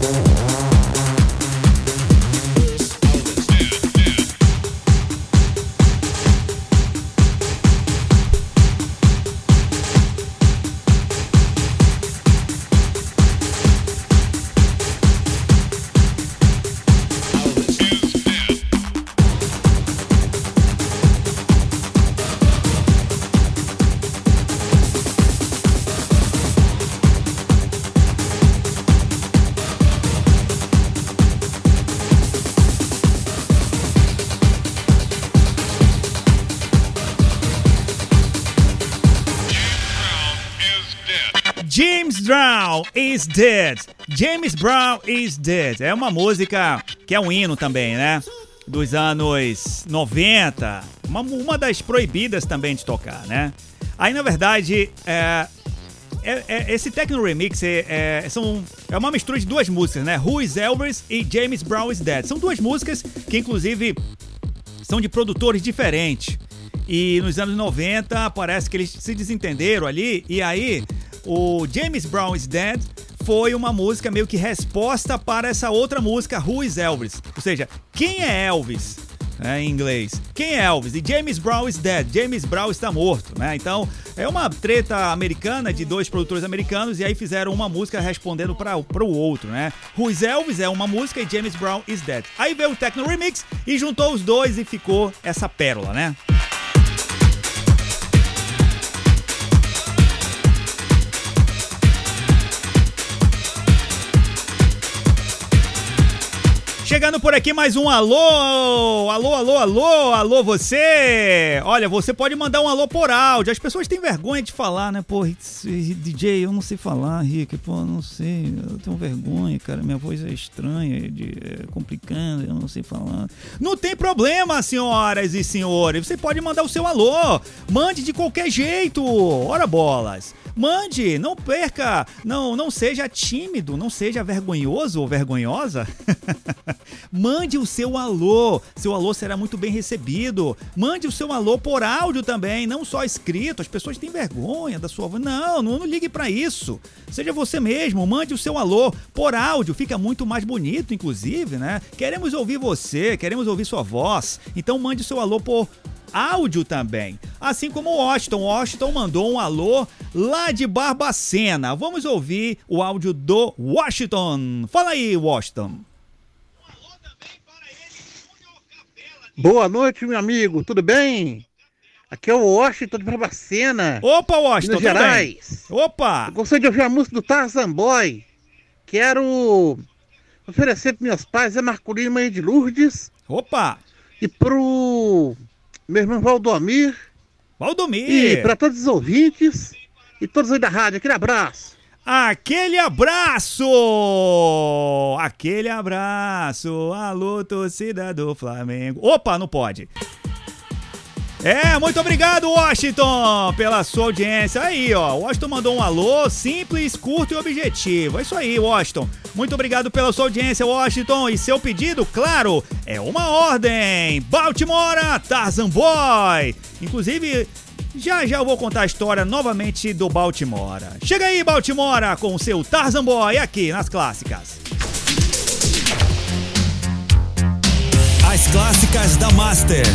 B: James Brown is Dead. James Brown is Dead. É uma música que é um hino também, né? Dos anos noventa. Uma, uma das proibidas também de tocar, né? Aí, na verdade, é, é, é, esse Techno Remix é, é, são, é uma mistura de duas músicas, né? Who is Elvis e James Brown is Dead. São duas músicas que, inclusive, são de produtores diferentes. E nos anos noventa, parece que eles se desentenderam ali. E aí, o James Brown is Dead foi uma música meio que resposta para essa outra música, Who is Elvis? Ou seja, quem é Elvis? É, em inglês. Quem é Elvis? E James Brown is Dead. James Brown está morto, né? Então, é uma treta americana de dois produtores americanos e aí fizeram uma música respondendo para o outro, né? Who is Elvis é uma música e James Brown is Dead. Aí veio o Techno Remix e juntou os dois e ficou essa pérola, né? Chegando por aqui mais um alô, alô, alô, alô, alô você. Olha, você pode mandar um alô por áudio. As pessoas têm vergonha de falar, né? Pô, D J, eu não sei falar, Rick. Pô, não sei, eu tenho vergonha, cara. Minha voz é estranha, é complicada, eu não sei falar. Não tem problema, senhoras e senhores. Você pode mandar o seu alô. Mande de qualquer jeito. Ora bolas. Mande, não perca, não, não seja tímido, não seja vergonhoso ou vergonhosa. Mande o seu alô, seu alô será muito bem recebido. Mande o seu alô por áudio também, não só escrito. As pessoas têm vergonha da sua voz. Não, não, não ligue pra isso. Seja você mesmo, mande o seu alô por áudio, fica muito mais bonito, inclusive, né? Queremos ouvir você, queremos ouvir sua voz, então mande o seu alô por áudio também, assim como o Washington. O Washington mandou um alô lá de Barbacena. Vamos ouvir o áudio do Washington. Fala aí, Washington.
H: Boa noite, meu amigo, tudo bem? Aqui é o Washington de Barbacena.
B: Opa, Washington,
H: Minas Gerais.
B: Bem? Opa!
H: Eu gostaria de ouvir a música do Tarzan Boy. Quero oferecer para meus pais, é Marcolino e Mãe de Lourdes.
B: Opa!
H: E pro meu irmão Valdomir.
B: Valdomir!
H: E para todos os ouvintes e todos aí da rádio, aquele abraço.
B: Aquele abraço! Aquele abraço! Alô, torcida do Flamengo. Opa, não pode. É, muito obrigado, Washington, pela sua audiência. Aí, ó, o Washington mandou um alô simples, curto e objetivo. É isso aí, Washington. Muito obrigado pela sua audiência, Washington. E seu pedido, claro, é uma ordem. Baltimore, Tarzan Boy. Inclusive, já já eu vou contar a história novamente do Baltimore. Chega aí, Baltimore, com o seu Tarzan Boy aqui nas clássicas.
E: As clássicas da Master.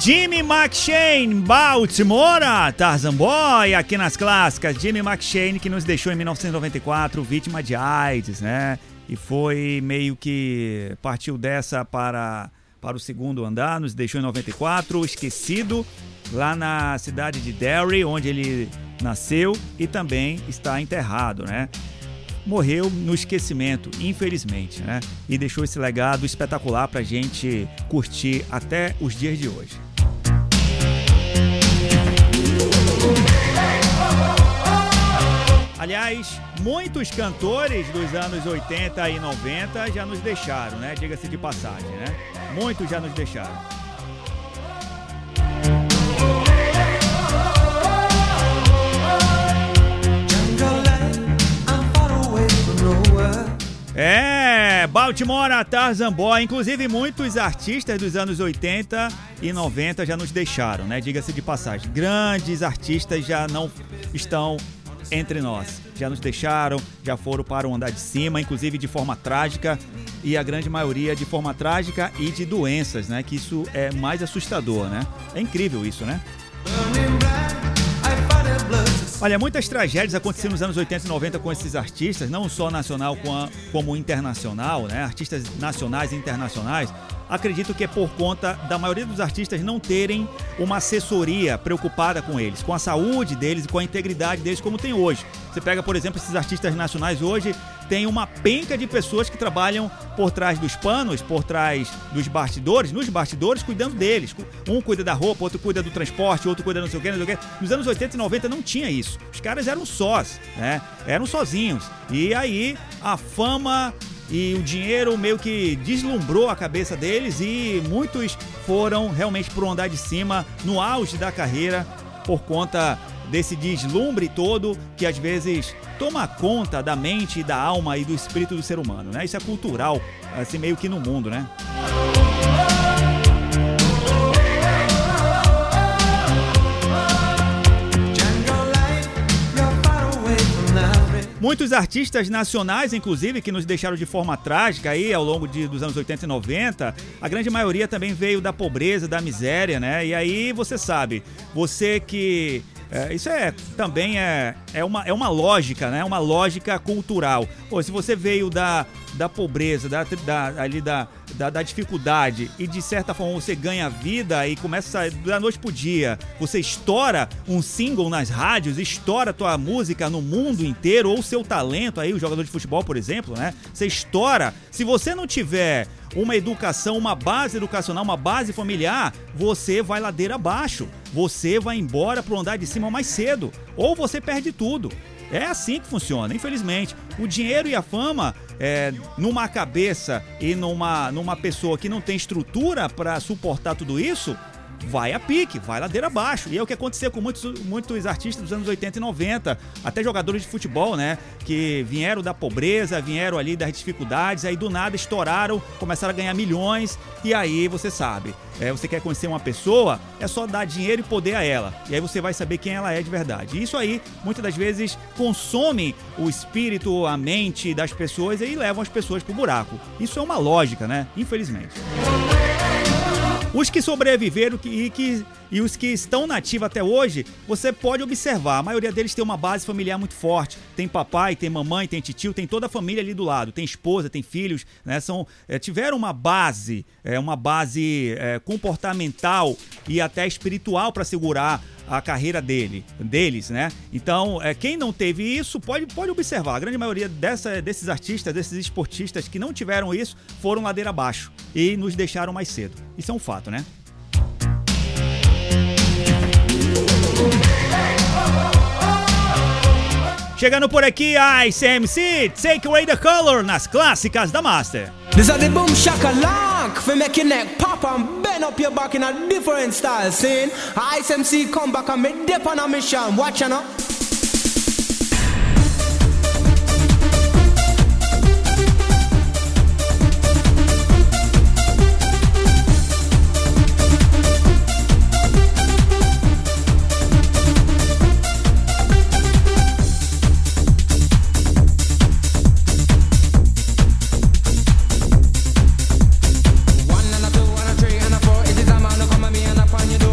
B: Jimmy McShane, Baltimore, Tarzan Boy, aqui nas clássicas. Jimmy McShane, que nos deixou em mil novecentos e noventa e quatro, vítima de AIDS, né? E foi meio que partiu dessa para, para o segundo andar, nos deixou em noventa e quatro, esquecido, lá na cidade de Derry, onde ele nasceu e também está enterrado, né? Morreu no esquecimento, infelizmente, né? E deixou esse legado espetacular pra gente curtir até os dias de hoje. Aliás, muitos cantores dos anos oitenta e noventa já nos deixaram, né? Diga-se de passagem, né? Muitos já nos deixaram. É, Baltimore, Tarzan Boy. Inclusive muitos artistas dos anos oitenta e noventa já nos deixaram, né? Diga-se de passagem. Grandes artistas já não estão entre nós. Já nos deixaram, já foram para o andar de cima, inclusive de forma trágica, e a grande maioria de forma trágica e de doenças, né? Que isso é mais assustador, né? É incrível isso, né? Olha, muitas tragédias aconteceram nos anos oitenta e noventa com esses artistas, não só nacional como internacional, né? Artistas nacionais e internacionais. Acredito que é por conta da maioria dos artistas não terem uma assessoria preocupada com eles, com a saúde deles e com a integridade deles, como tem hoje. Você pega, por exemplo, esses artistas nacionais hoje, tem uma penca de pessoas que trabalham por trás dos panos, por trás dos bastidores, nos bastidores, cuidando deles. Um cuida da roupa, outro cuida do transporte, outro cuida não sei o que, não sei o que. Nos anos oitenta e noventa não tinha isso. Os caras eram sós, né? Eram sozinhos. E aí a fama e o dinheiro meio que deslumbrou a cabeça deles e muitos foram realmente pro andar de cima no auge da carreira por conta desse deslumbre todo que às vezes toma conta da mente, da alma e do espírito do ser humano, né? Isso é cultural, assim, meio que no mundo, né? Muitos artistas nacionais, inclusive, que nos deixaram de forma trágica aí ao longo de, dos anos oitenta e noventa, a grande maioria também veio da pobreza, da miséria, né? E aí você sabe, você que... É, isso é também é, é, uma, é uma lógica, né? Uma lógica cultural. Pô, se você veio da, da pobreza, da, da, ali da, da, da dificuldade e de certa forma você ganha vida e começa da noite pro dia, você estoura um single nas rádios, estoura tua música no mundo inteiro, ou seu talento aí, o jogador de futebol, por exemplo, né? Você estoura. Se você não tiver uma educação, uma base educacional, uma base familiar, você vai ladeira abaixo. Você vai embora pro andar de cima mais cedo. Ou você perde tudo. É assim que funciona, infelizmente. O dinheiro e a fama, é, numa cabeça e numa, numa pessoa que não tem estrutura para suportar tudo isso, vai a pique, vai ladeira abaixo. E é o que aconteceu com muitos, muitos artistas dos anos oitenta e noventa, até jogadores de futebol, né? Que vieram da pobreza, vieram ali das dificuldades, aí do nada estouraram, começaram a ganhar milhões, e aí você sabe, é, você quer conhecer uma pessoa, é só dar dinheiro e poder a ela, e aí você vai saber quem ela é de verdade. E isso aí, muitas das vezes, consome o espírito, a mente das pessoas e levam as pessoas pro buraco. Isso é uma lógica, né? Infelizmente. Os que sobreviveram e, que, e os que estão na ativa até hoje, você pode observar, a maioria deles tem uma base familiar muito forte. Tem papai, tem mamãe, tem titio, tem toda a família ali do lado. Tem esposa, tem filhos, né? São, é, tiveram uma base, é, uma base é, comportamental e até espiritual para segurar a carreira dele, deles, né? Então, é, quem não teve isso, pode, pode observar. A grande maioria dessa, desses artistas, desses esportistas que não tiveram isso, foram ladeira abaixo e nos deixaram mais cedo. Isso é um fato, né? Chegando por aqui, a I C M C, Take Away the Color, nas clássicas da Master.
I: This is the boom shakalak for make your neck pop and bend up your back in a different style. Saying I C M C come back and me dip on a mission. Watch out now.
J: One and a two and a three and a four. It is a man who come at me and upon you do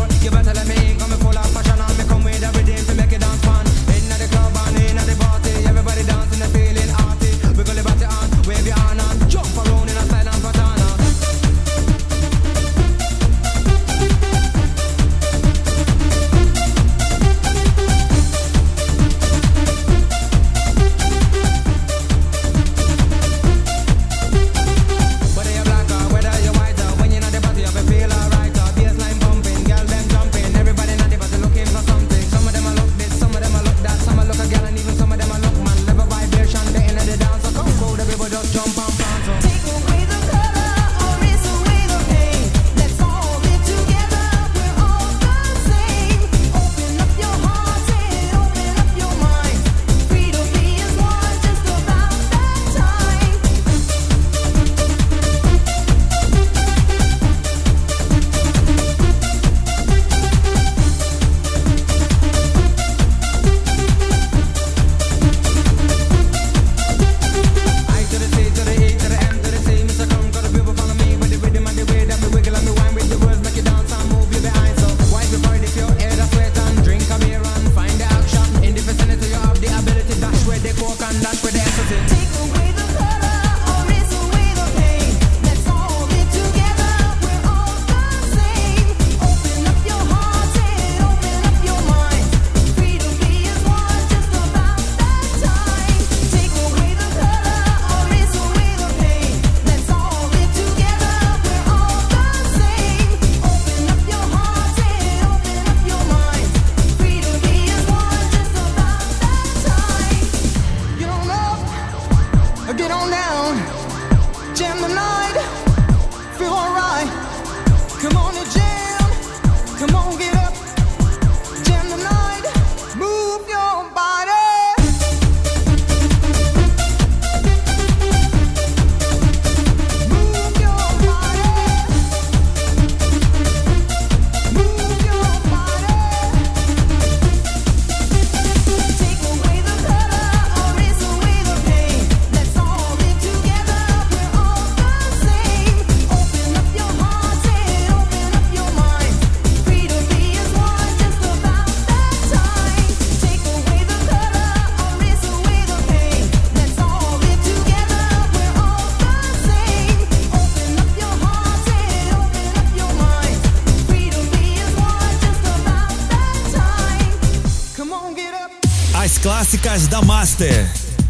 E: clássicas da Master.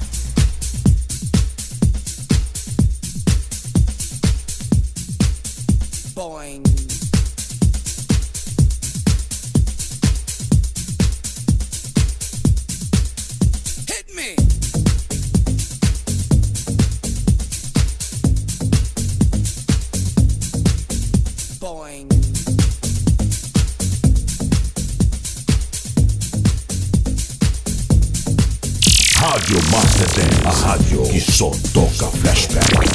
I: Boing. Hit me. Boing.
G: Rádio Master dez, a rádio que só toca flashback.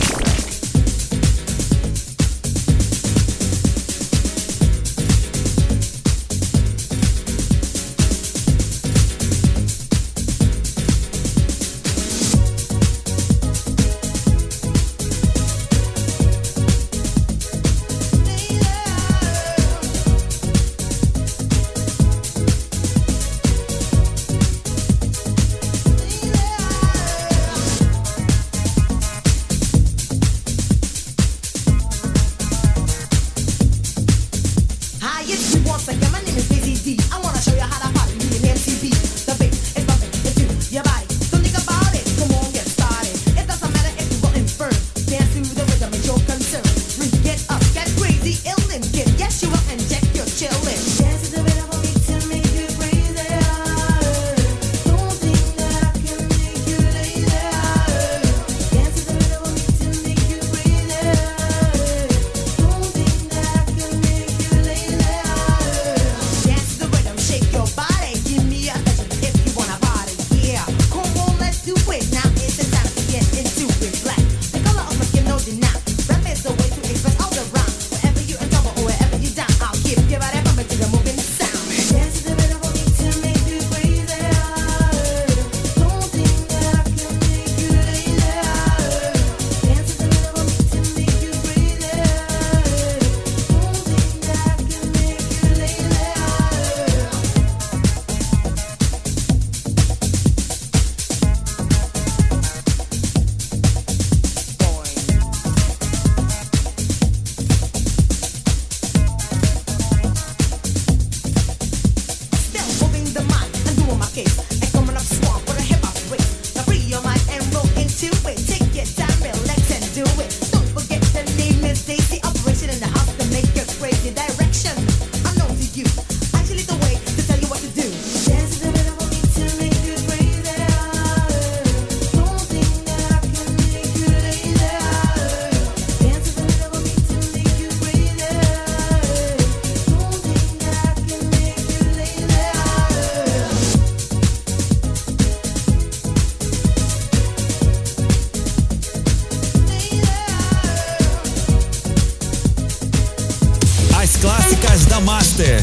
E: Clássicas da Master.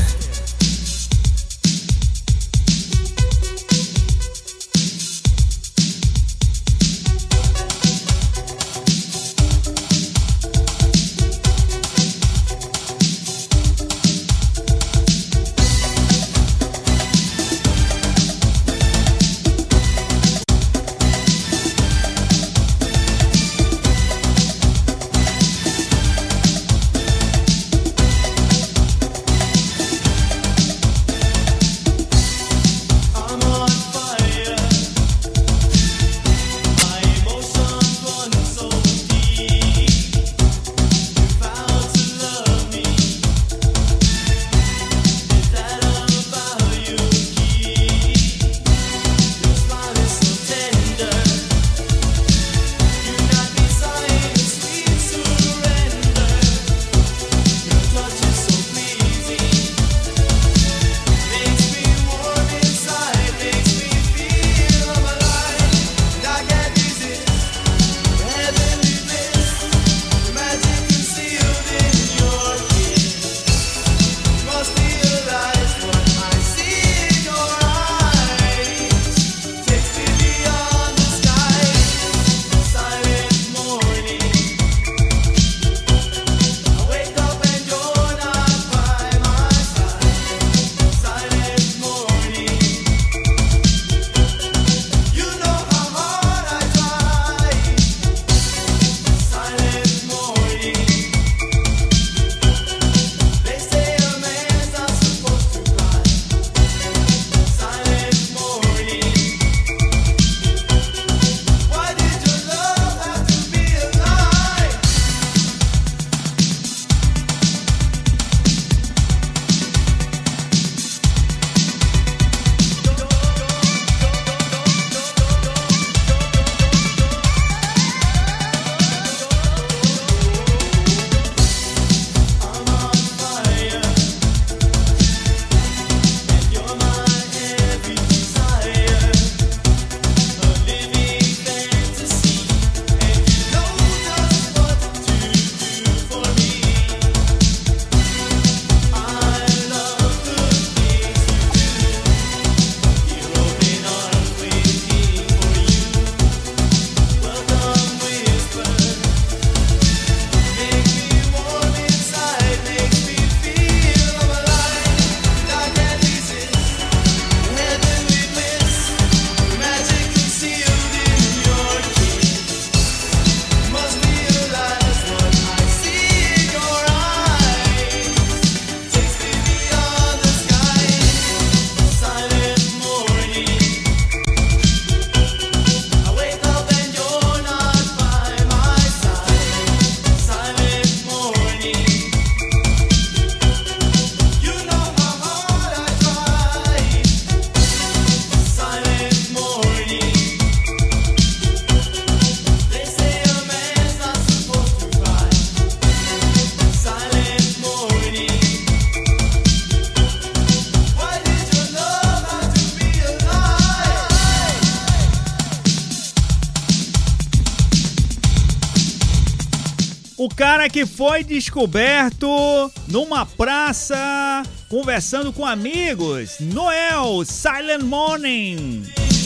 B: O cara que foi descoberto numa praça conversando com amigos, Noel, Silent Morning.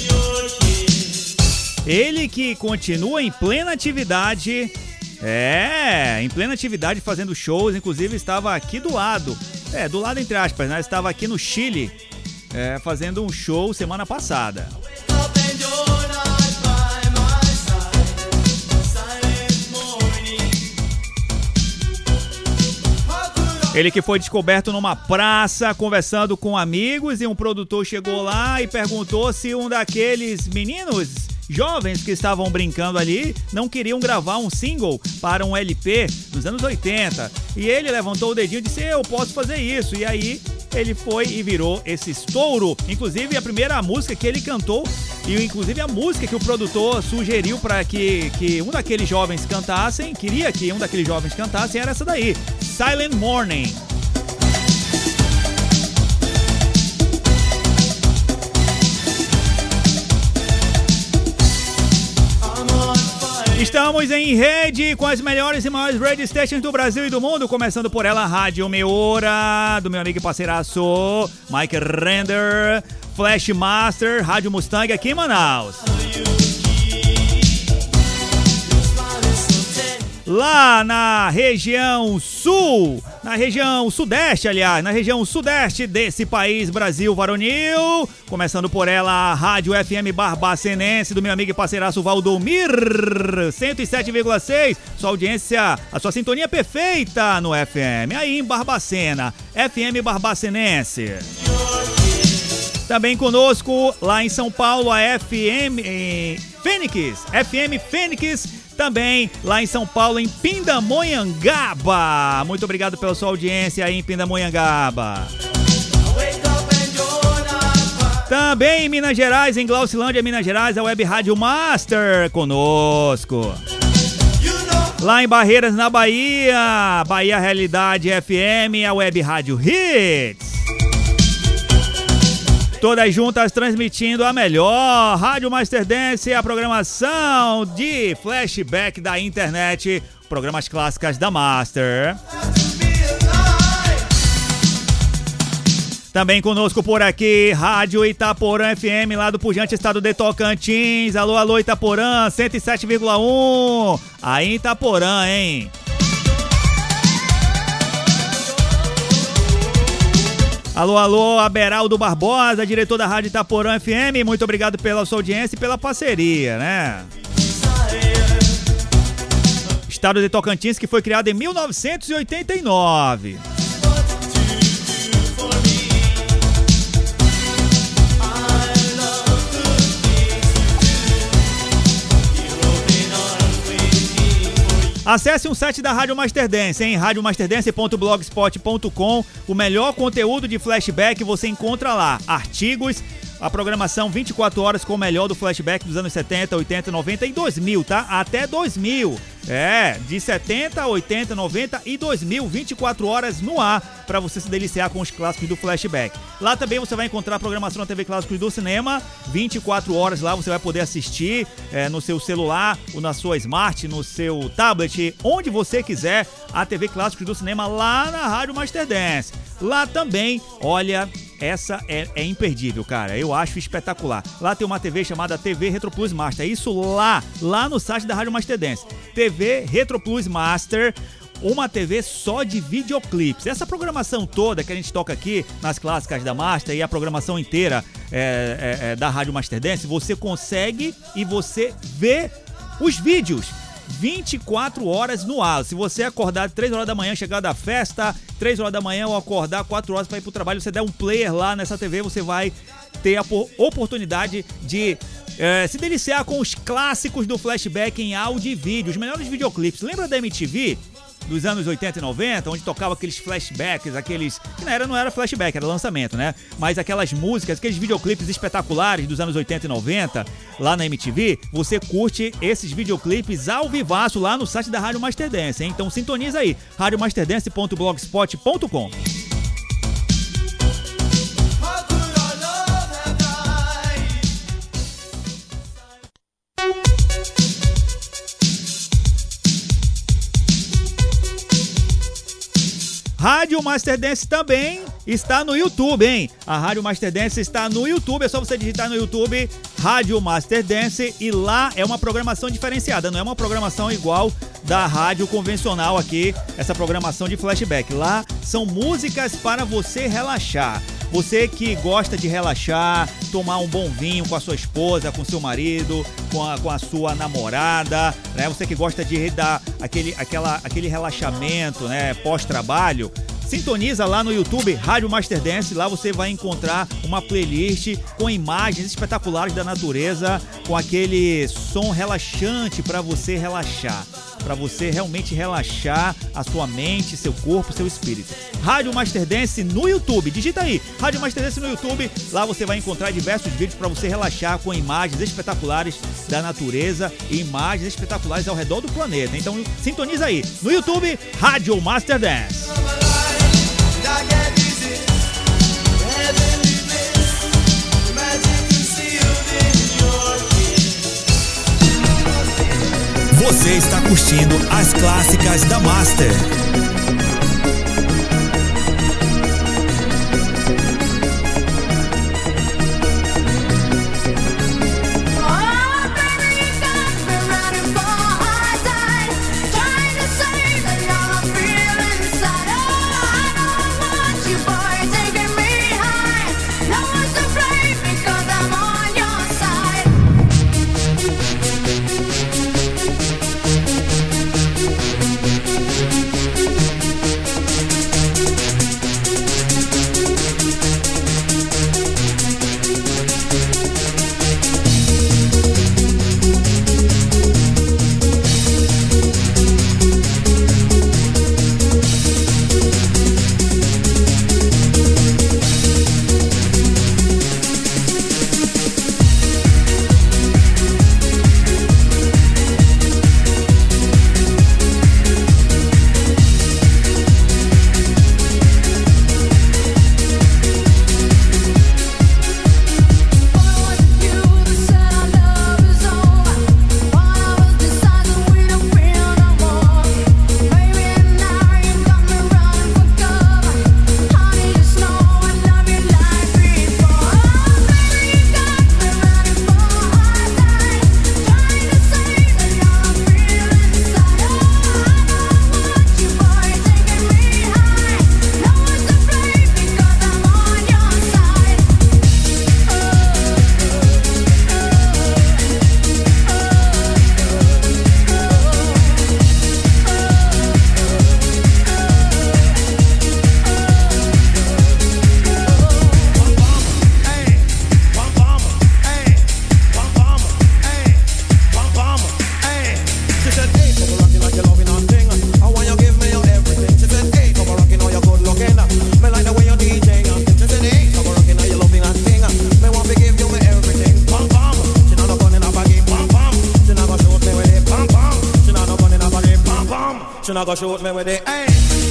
B: Ele que continua em plena atividade, é, em plena atividade fazendo shows, inclusive estava aqui do lado, é, do lado entre aspas, né? Estava aqui no Chile, é, fazendo um show semana passada. Ele que foi descoberto numa praça, conversando com amigos, e um produtor chegou lá e perguntou se um daqueles meninos jovens que estavam brincando ali não queriam gravar um single para um L P nos anos oitenta. E ele levantou o dedinho e disse, eu posso fazer isso. E aí ele foi e virou esse estouro. Inclusive a primeira música que ele cantou, e inclusive a música que o produtor sugeriu para que, que um daqueles jovens cantassem, queria que um daqueles jovens cantassem, era essa daí, Silent Morning. Estamos em rede com as melhores e maiores radio stations do Brasil e do mundo, começando por ela, Rádio Meora, do meu amigo e parceiraço, Mike Render, Flash Master, Rádio Mustang aqui em Manaus. Lá na região sul, na região sudeste, aliás, na região sudeste desse país, Brasil varonil, começando por ela, a Rádio F M Barbacenense, do meu amigo e parceiraço Valdomir, cento e sete vírgula seis, sua audiência, a sua sintonia perfeita no F M, aí em Barbacena, F M Barbacenense. Também conosco, lá em São Paulo, a F M Fênix, F M Fênix, também lá em São Paulo, em Pindamonhangaba. Muito obrigado pela sua audiência aí em Pindamonhangaba. Também em Minas Gerais, em Glaucilândia, Minas Gerais, a Web Rádio Master conosco. Lá em Barreiras, na Bahia, Bahia Realidade F M, a Web Rádio Hits. Todas juntas transmitindo a melhor Rádio Master Dance, a programação de flashback da internet, programas clássicas da Master. Também conosco por aqui, Rádio Itaporã F M, lá do pujante estado de Tocantins. Alô, alô, Itaporã, cento e sete vírgula um, aí em Itaporã, hein? Alô, alô, Aberaldo Barbosa, diretor da Rádio Itaporã F M, muito obrigado pela sua audiência e pela parceria, né? Estado de Tocantins, que foi criado em mil novecentos e oitenta e nove. Acesse um site da Rádio Master Dance, em rádio master dance ponto blogspot ponto com. O melhor conteúdo de flashback você encontra lá. Artigos, a programação vinte e quatro horas com o melhor do flashback dos anos setenta, oitenta, noventa e dois mil, tá? Até dois mil. É, de setenta, oitenta, noventa e dois mil, vinte e quatro horas no ar, para você se deliciar com os clássicos do flashback. Lá também você vai encontrar a programação da T V Clássicos do Cinema, vinte e quatro horas lá você vai poder assistir é, no seu celular, ou na sua Smart, no seu tablet, onde você quiser, a T V Clássicos do Cinema lá na Rádio Master Dance. Lá também, olha, essa é, é imperdível, cara, eu acho espetacular. Lá tem uma T V chamada T V Retro Plus Master, isso lá, lá no site da Rádio Master Dance. T V Retro Plus Master, uma T V só de videoclipes. Essa programação toda que a gente toca aqui nas clássicas da Master e a programação inteira é, é, é, da Rádio Master Dance, você consegue e você vê os vídeos vinte e quatro horas no ar. Se você acordar três horas da manhã, chegar da festa, três horas da manhã, ou acordar quatro horas para ir pro trabalho, você der um player lá nessa T V, você vai ter a oportunidade de É, se deliciar com os clássicos do flashback em áudio e vídeo, os melhores videoclipes. Lembra da M T V dos anos oitenta e noventa, onde tocava aqueles flashbacks, aqueles que não era, não era flashback, era lançamento, né? Mas aquelas músicas, aqueles videoclipes espetaculares dos anos oitenta e noventa, lá na M T V, você curte esses videoclipes ao vivaço lá no site da Rádio Master Dance, hein? Então sintoniza aí, rádio master dance ponto blogspot ponto com. Rádio Master Dance também está no YouTube, hein? A Rádio Master Dance está no YouTube, é só você digitar no YouTube Rádio Master Dance e lá é uma programação diferenciada, não é uma programação igual da rádio convencional aqui, essa programação de flashback. Lá são músicas para você relaxar. Você que gosta de relaxar, tomar um bom vinho com a sua esposa, com seu marido, com a, com a sua namorada, né? Você que gosta de dar aquele, aquela, aquele relaxamento, né, pós-trabalho, sintoniza lá no YouTube Rádio Master Dance. Lá você vai encontrar uma playlist com imagens espetaculares da natureza, com aquele som relaxante para você relaxar, para você realmente relaxar a sua mente, seu corpo, seu espírito. Rádio Master Dance no YouTube, digita aí, Rádio Master Dance no YouTube, lá você vai encontrar diversos vídeos para você relaxar com imagens espetaculares da natureza e imagens espetaculares ao redor do planeta. Então sintoniza aí, no YouTube, Rádio Master Dance.
E: Você está curtindo as clássicas da Master.
I: She not gonna shoot me with it. Hey.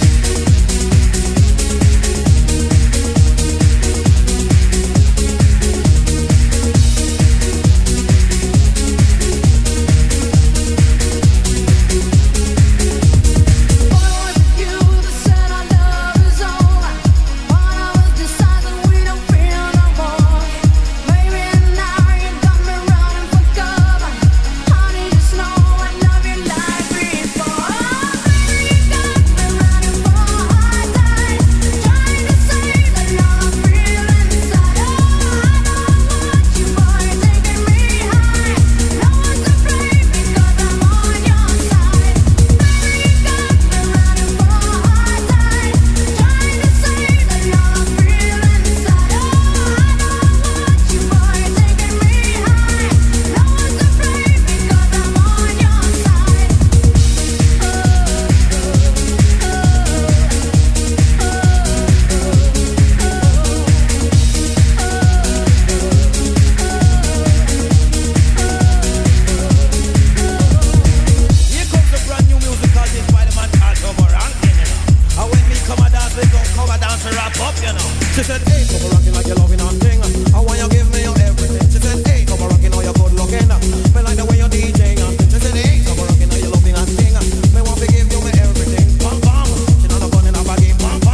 I: She said, hey, come rockin' like you're loving and thing. I want you give me your everything. She said, hey, come rockin' like you're good looking. Me like the way you're DJing. She said, hey, come rockin' like you're loving and thing. Me want to give you me everything. Pam pam. She not a gun in a baggy. Pam pam.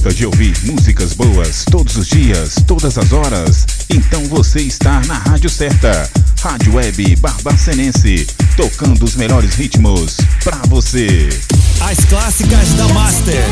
D: gosta de ouvir músicas boas todos os dias, todas as horas? Então você está na rádio certa. Rádio Web Barbacenense, tocando os melhores ritmos pra você.
E: As clássicas da Master.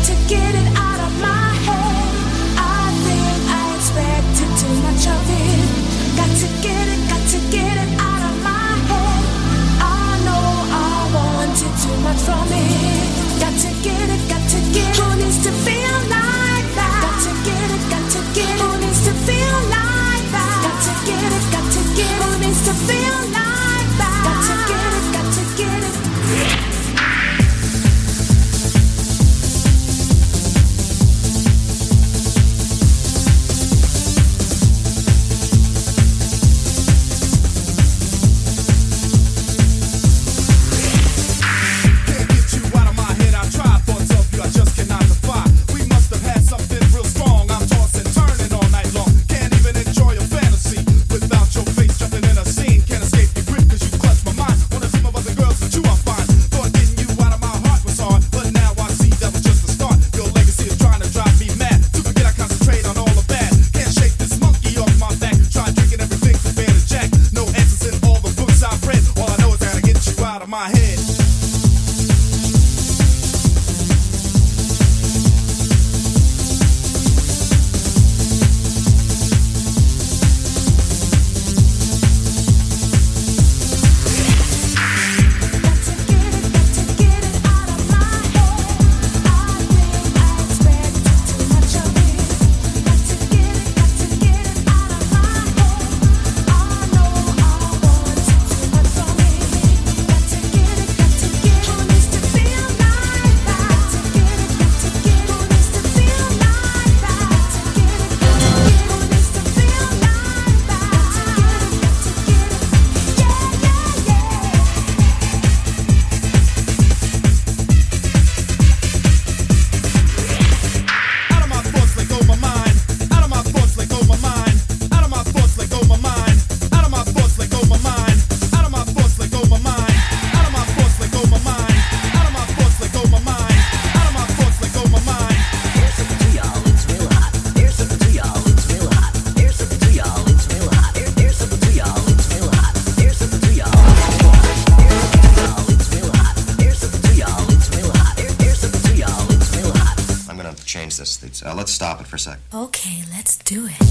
J: Uh, let's stop it for a sec.
K: Okay, let's do it.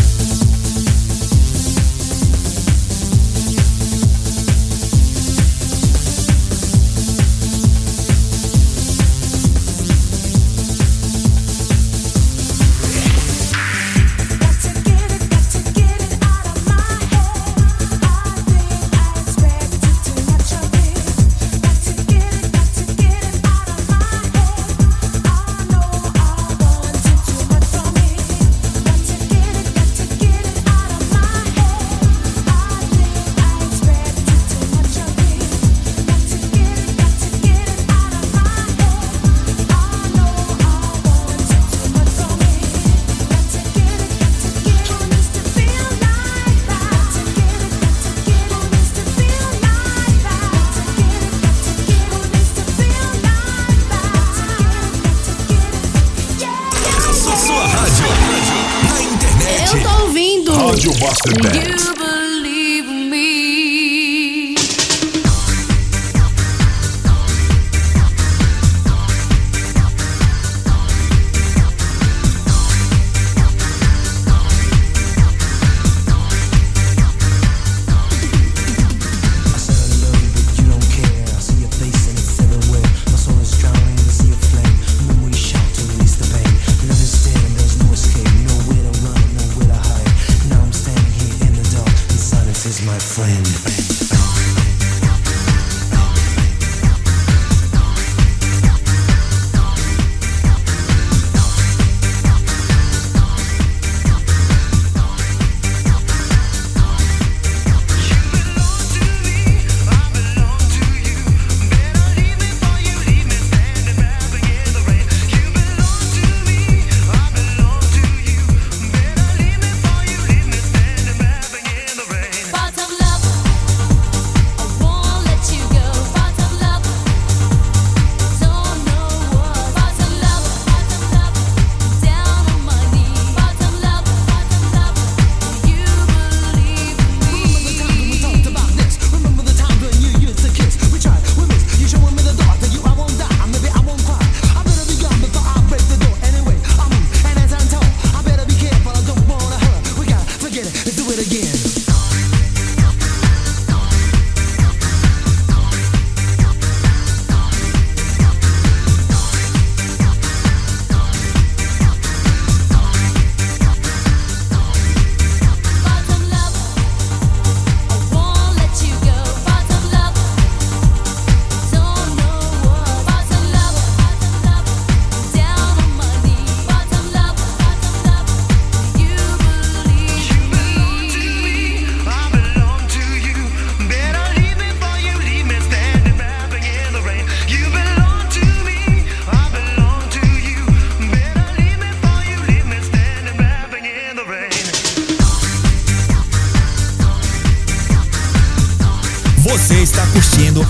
C: Rádio Master Band.
L: Now I'm standing here in the dark.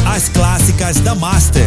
E: as clássicas da Master.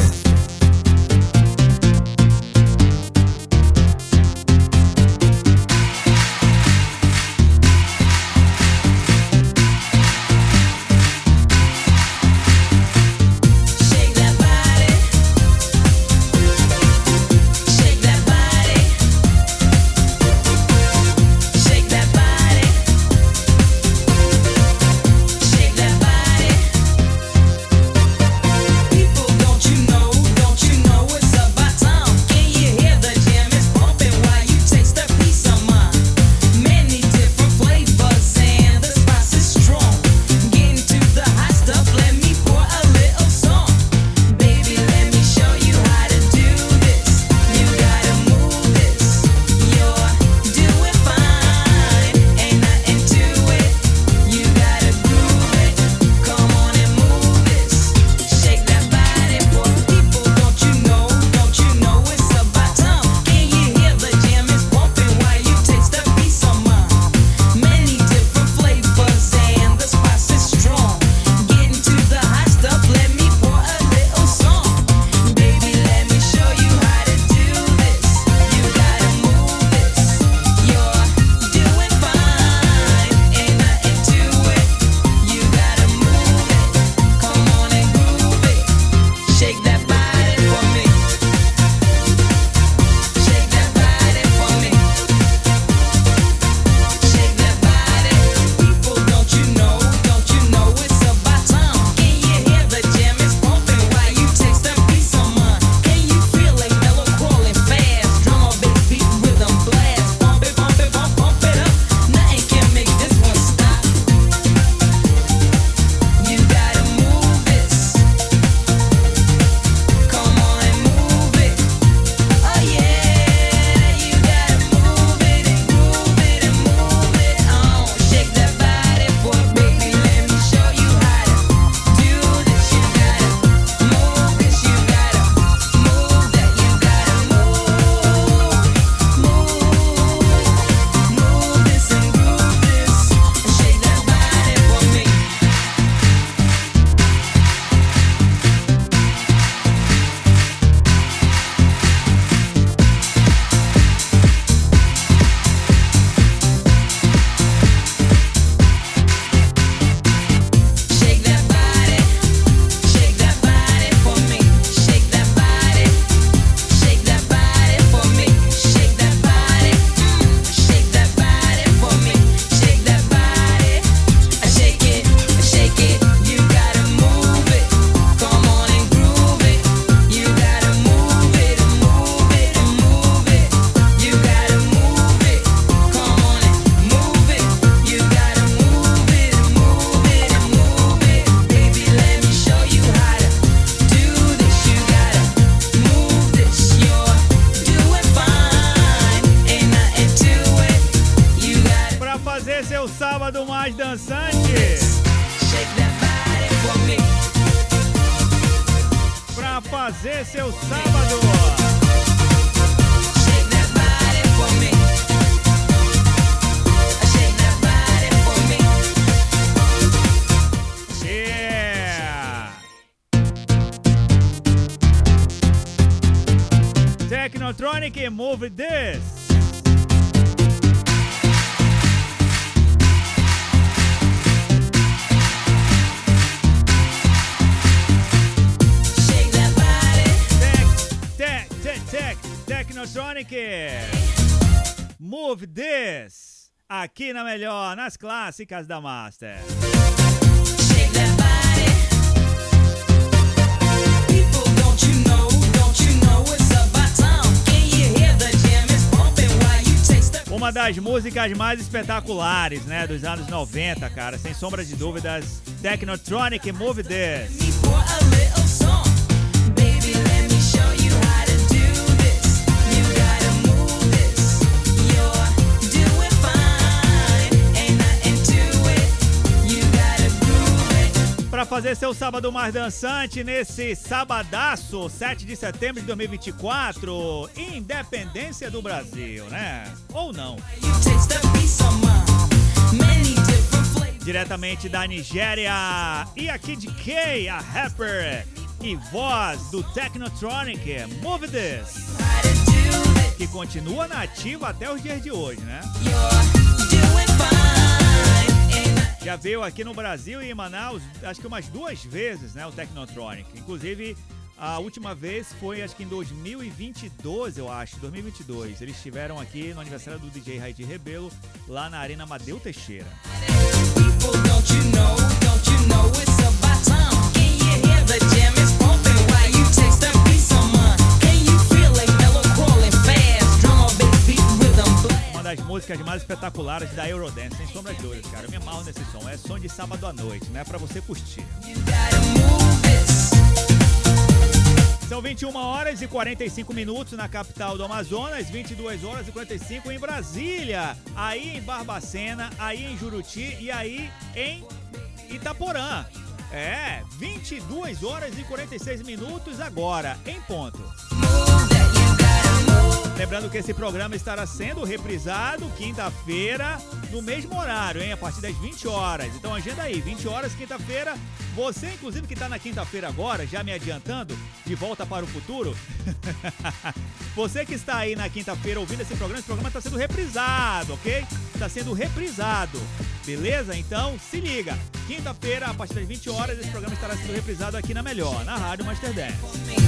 B: Fazer seu sábado. Yeah. Technotronic, move this. Technotronic, move this, aqui na melhor, nas clássicas da Master. Shake that body. People, don't you know, don't you know it's about time. Can you hear the jam is pumping while you taste the... Uma das músicas mais espetaculares, né, dos anos noventa, cara, sem sombra de dúvidas. Technotronic, move this. Para fazer seu sábado mais dançante nesse sabadaço, sete de setembro de dois mil e vinte e quatro, independência do Brasil, né? Ou não? diretamente da Nigéria. E a Kid K, a rapper e voz do Technotronic, Move This, que continua na ativa até os dias de hoje, né? Já veio aqui no Brasil e em Manaus, acho que umas duas vezes, né, o Technotronic. Inclusive, a última vez foi, acho que em dois mil e vinte e dois, eu acho, dois mil e vinte e dois. Eles estiveram aqui no aniversário do D J Raid Rebelo, lá na Arena Amadeu Teixeira. Das músicas mais espetaculares da Eurodance, sem sombra de dúvidas, cara. Eu me amarro nesse som. É som de sábado à noite, né? Pra você curtir. São vinte e uma horas e quarenta e cinco minutos na capital do Amazonas, vinte e duas horas e quarenta e cinco em Brasília, aí em Barbacena, aí em Juruti e aí em Itaporã. É, vinte e duas horas e quarenta e seis minutos agora, em ponto. Lembrando que esse programa estará sendo reprisado quinta-feira, no mesmo horário, hein? A partir das vinte horas. Então agenda aí, vinte horas, quinta-feira. Você, inclusive, que está na quinta-feira agora, já me adiantando, de volta para o futuro. Você que está aí na quinta-feira ouvindo esse programa, esse programa está sendo reprisado, ok? Está sendo reprisado, beleza? Então, se liga. Quinta-feira, a partir das vinte horas, esse programa estará sendo reprisado aqui na Melhor, na Rádio Master Dance.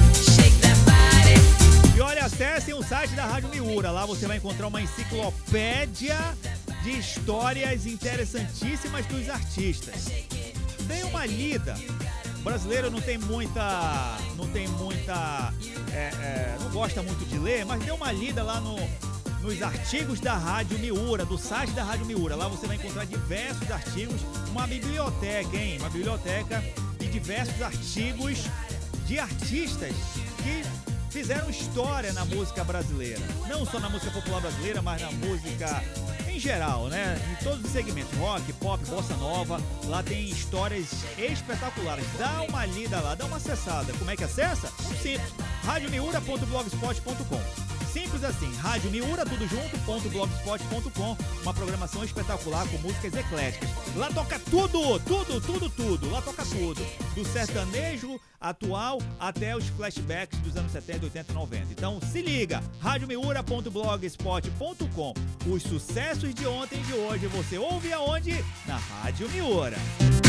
B: E olha, acessem o site da Rádio Miura. Lá você vai encontrar uma enciclopédia de histórias interessantíssimas dos artistas. Dê uma lida. O brasileiro não tem muita... Não tem muita... É, é, não gosta muito de ler, mas dê uma lida lá no, nos artigos da Rádio Miura, do site da Rádio Miura. Lá você vai encontrar diversos artigos, uma biblioteca, hein? Uma biblioteca de diversos artigos de artistas que fizeram história na música brasileira. Não só na música popular brasileira, mas na música em geral, né? Em todos os segmentos, rock, pop, bossa nova. Lá tem histórias espetaculares. Dá uma lida lá, dá uma acessada. Como é que acessa? Simples. rádio miura ponto blogspot ponto com. Simples assim, Rádio Miura, tudo junto, ponto blogspot ponto com. Uma programação espetacular com músicas ecléticas. Lá toca tudo, tudo, tudo, tudo. Lá toca tudo. Do sertanejo atual até os flashbacks dos anos setenta, oitenta e noventa. Então se liga, rádio miura ponto blogspot ponto com. Os sucessos de ontem e de hoje você ouve aonde? Na Rádio Miura.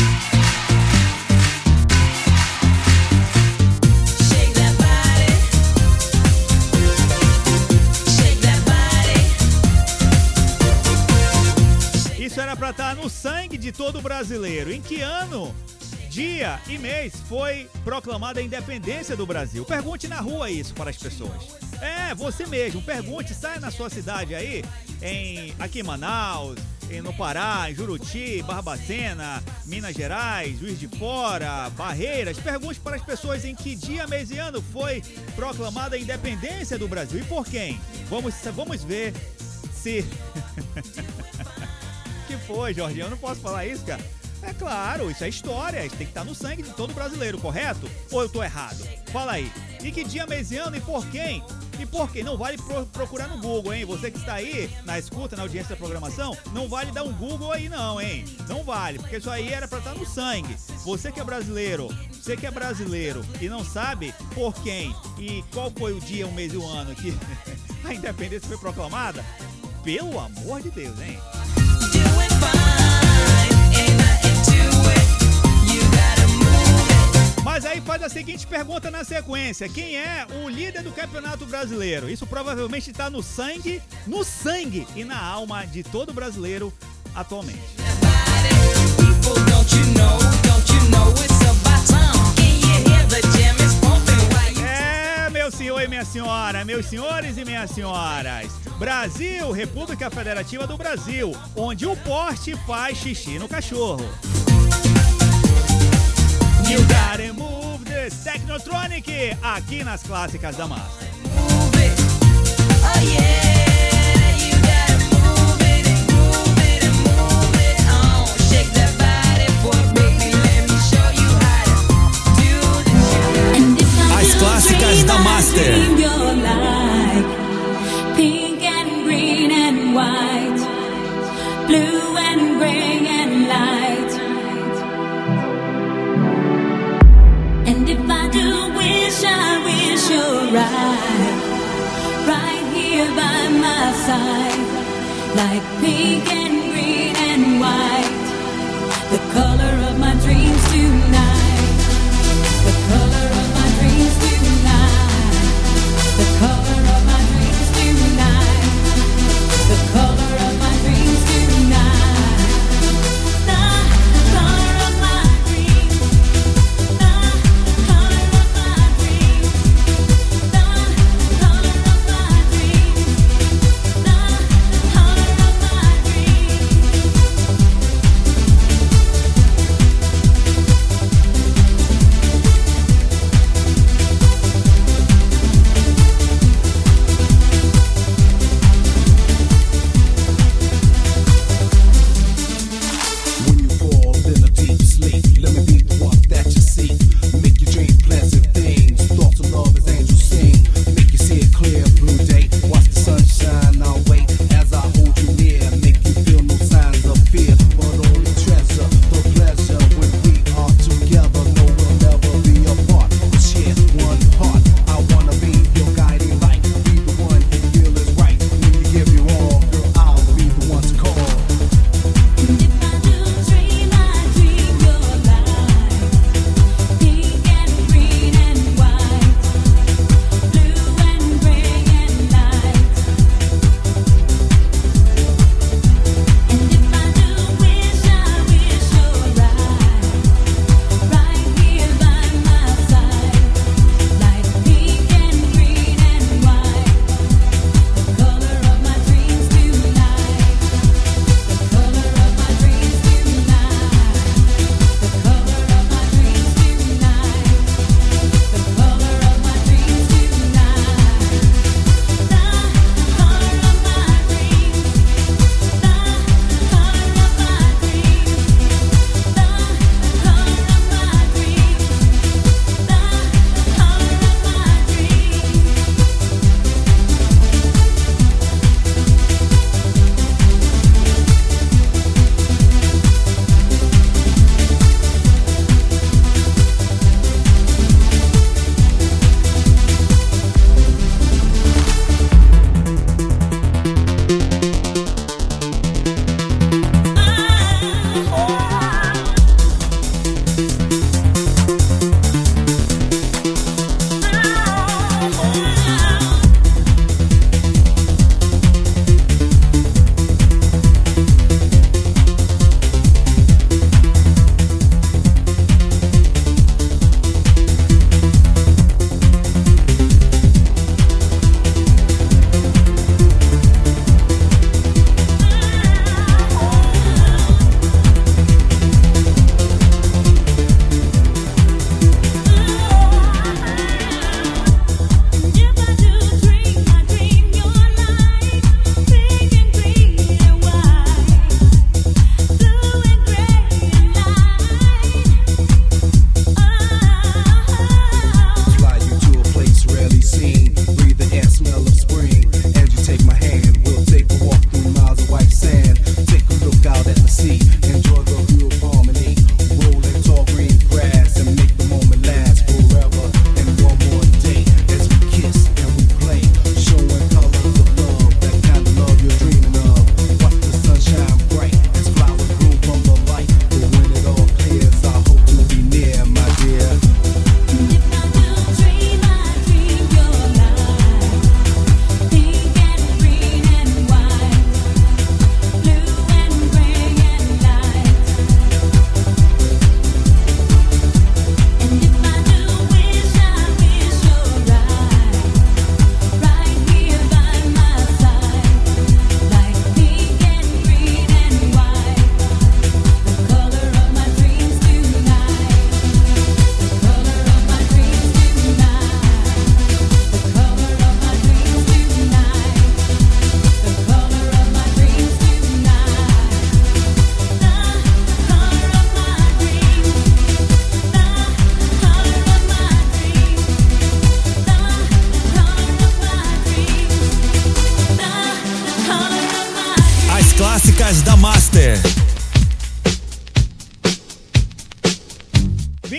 B: Isso era pra estar no sangue de todo brasileiro. Em que ano, dia e mês foi proclamada a independência do Brasil? Pergunte na rua isso para as pessoas. É, você mesmo, pergunte, saia na sua cidade aí, em, aqui em Manaus, em, no Pará, em Juruti, Barbacena, Minas Gerais, Juiz de Fora, Barreiras. Pergunte para as pessoas em que dia, mês e ano foi proclamada a independência do Brasil e por quem. Vamos, vamos ver se... que foi, Jorginho? Eu não posso falar isso, cara. É claro, isso é história, isso tem que estar no sangue de todo brasileiro, correto? Ou eu tô errado? Fala aí. E que dia, mês e ano e por quem? E por quem? Não vale pro, procurar no Google, hein? Você que está aí na escuta, na audiência da programação, não vale dar um Google aí não, hein? Não vale, porque isso aí era pra estar no sangue. Você que é brasileiro, você que é brasileiro e não sabe por quem e qual foi o dia, o mês e o ano que a independência foi proclamada, pelo amor de Deus, hein? Mas aí faz a seguinte pergunta na sequência: quem é o líder do Campeonato Brasileiro? Isso provavelmente está no sangue, no sangue e na alma de todo brasileiro atualmente. É, meu senhor e minha senhora, meus senhores e minhas senhoras, Brasil, República Federativa do Brasil, onde o porte faz xixi no cachorro. You gotta move this Technotronic aqui nas clássicas da Master. Move it, oh yeah, you gotta move it, move it, move it on. Shake that body for baby, let me show you how to do this.
E: As clássicas da Master.
K: Pink and green and white, blue and gray and light. your ride, right here by my side, like pink and green and white, the color of my dreams tonight, the color of my dreams tonight, the color of my dreams tonight, the color of my dreams tonight, the color of my dreams, the color of my dreams, the color of my dreams, the color of my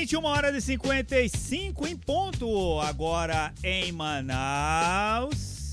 B: vinte e uma horas e cinquenta e cinco em ponto, agora em Manaus.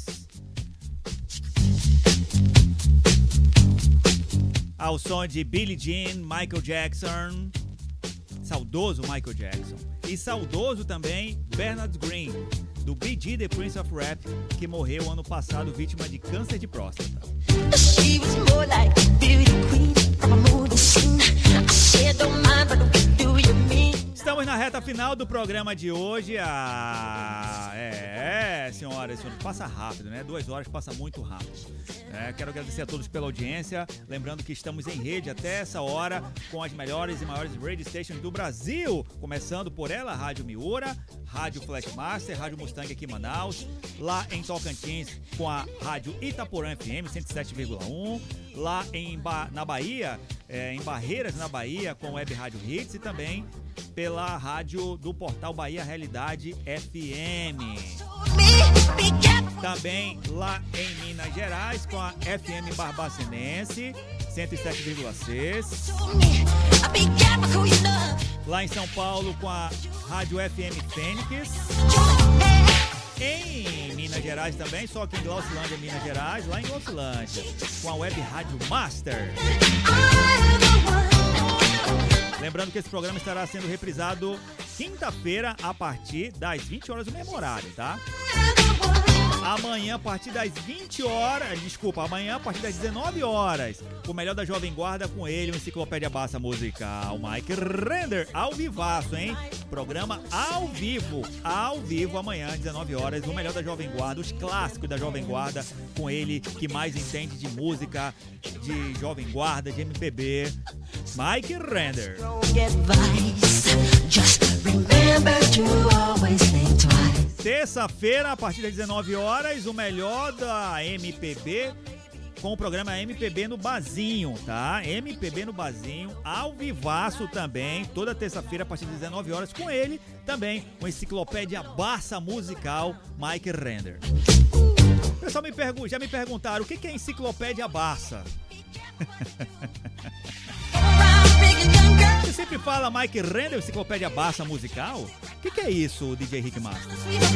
B: Ao som de Billie Jean, Michael Jackson, saudoso Michael Jackson. E saudoso também Bernard Green, do Bee Gee, The Prince of Rap, que morreu ano passado vítima de câncer de próstata. She was more like a beauty queen from a movie scene. I said, don't mind, but what do you mean? Estamos na reta final do programa de hoje. Ah, é, é, senhoras e senhores, passa rápido, né? Duas horas passa muito rápido. É, quero agradecer a todos pela audiência. Lembrando que estamos em rede até essa hora com as melhores e maiores radio stations do Brasil. Começando por ela, Rádio Miura, Rádio Flashmaster, Rádio Mustang aqui em Manaus. Lá em Tocantins com a Rádio Itaporã F M cento e sete vírgula um. Lá em ba- na Bahia, é, em Barreiras, na Bahia, com a Web Rádio Hits. E também pela rádio do portal Bahia Realidade F M. Também lá em Minas Gerais com a F M Barbacenense cento e sete vírgula seis. Lá em São Paulo com a Rádio F M Fênix. Em Minas Gerais também, só aqui em Glaucilândia, Minas Gerais, lá em Glaucilândia, com a Web Rádio Master. Lembrando que esse programa estará sendo reprisado quinta-feira a partir das vinte horas do mesmo horário, tá? Amanhã a partir das vinte horas, desculpa, amanhã a partir das dezenove horas, o melhor da Jovem Guarda com ele, o Enciclopédia Barça Musical, Mike Render, ao vivaço, hein? Programa ao vivo, ao vivo amanhã, dezenove horas, o melhor da Jovem Guarda, os clássicos da Jovem Guarda com ele, que mais entende de música, de Jovem Guarda, de M P B, Mike Render. Terça-feira, a partir das dezenove horas, o melhor da M P B com o programa M P B no Bazinho, tá? M P B no Bazinho, ao vivaço também, toda terça-feira, a partir das dezenove horas, com ele também, uma enciclopédia Barça Musical, Mike Render. O pessoal me pergu- já me perguntaram, o que é enciclopédia Barça? Você sempre fala Mike Render, enciclopédia Barça Musical? O que, que é isso, D J Rick Master?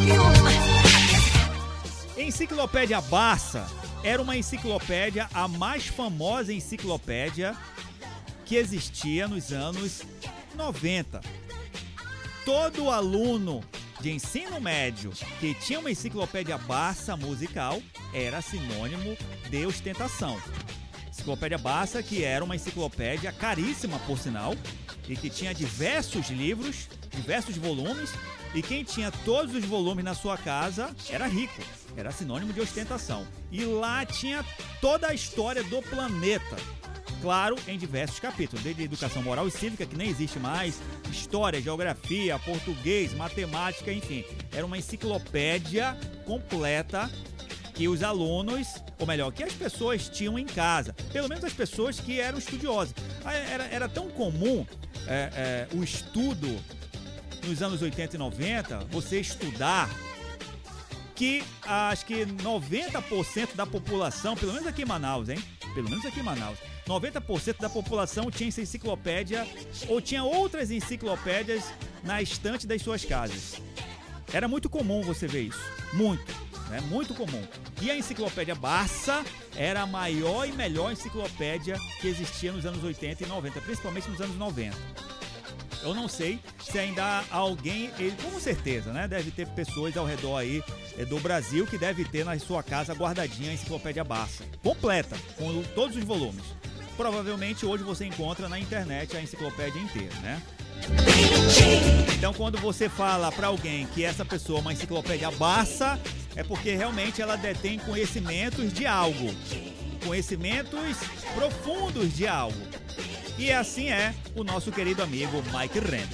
B: Enciclopédia Barça era uma enciclopédia, a mais famosa enciclopédia que existia nos anos noventa. Todo aluno de ensino médio que tinha uma enciclopédia Barça Musical era sinônimo de ostentação. Enciclopédia Barça, que era uma enciclopédia caríssima, por sinal, e que tinha diversos livros, diversos volumes, e quem tinha todos os volumes na sua casa era rico, era sinônimo de ostentação. E lá tinha toda a história do planeta, claro, em diversos capítulos, desde educação moral e cívica, que nem existe mais, história, geografia, português, matemática, enfim. Era uma enciclopédia completa que os alunos, ou melhor, que as pessoas tinham em casa, pelo menos as pessoas que eram estudiosas. Era, era tão comum é, é, o estudo nos anos oitenta e noventa, você estudar, que acho que noventa por cento da população, pelo menos aqui em Manaus, hein? Pelo menos aqui em Manaus, noventa por cento da população tinha essa enciclopédia ou tinha outras enciclopédias na estante das suas casas. Era muito comum você ver isso, muito. É muito comum. E a enciclopédia Barça era a maior e melhor enciclopédia que existia nos anos oitenta e noventa, principalmente nos anos noventa. Eu não sei se ainda há alguém, com certeza, né? Deve ter pessoas ao redor aí do Brasil que deve ter na sua casa guardadinha a enciclopédia Barça, completa, com todos os volumes. Provavelmente hoje você encontra na internet a enciclopédia inteira, né? Então, quando você fala para alguém que essa pessoa é uma enciclopédia Barça, é porque realmente ela detém conhecimentos de algo, conhecimentos profundos de algo. E assim é o nosso querido amigo Mike Render.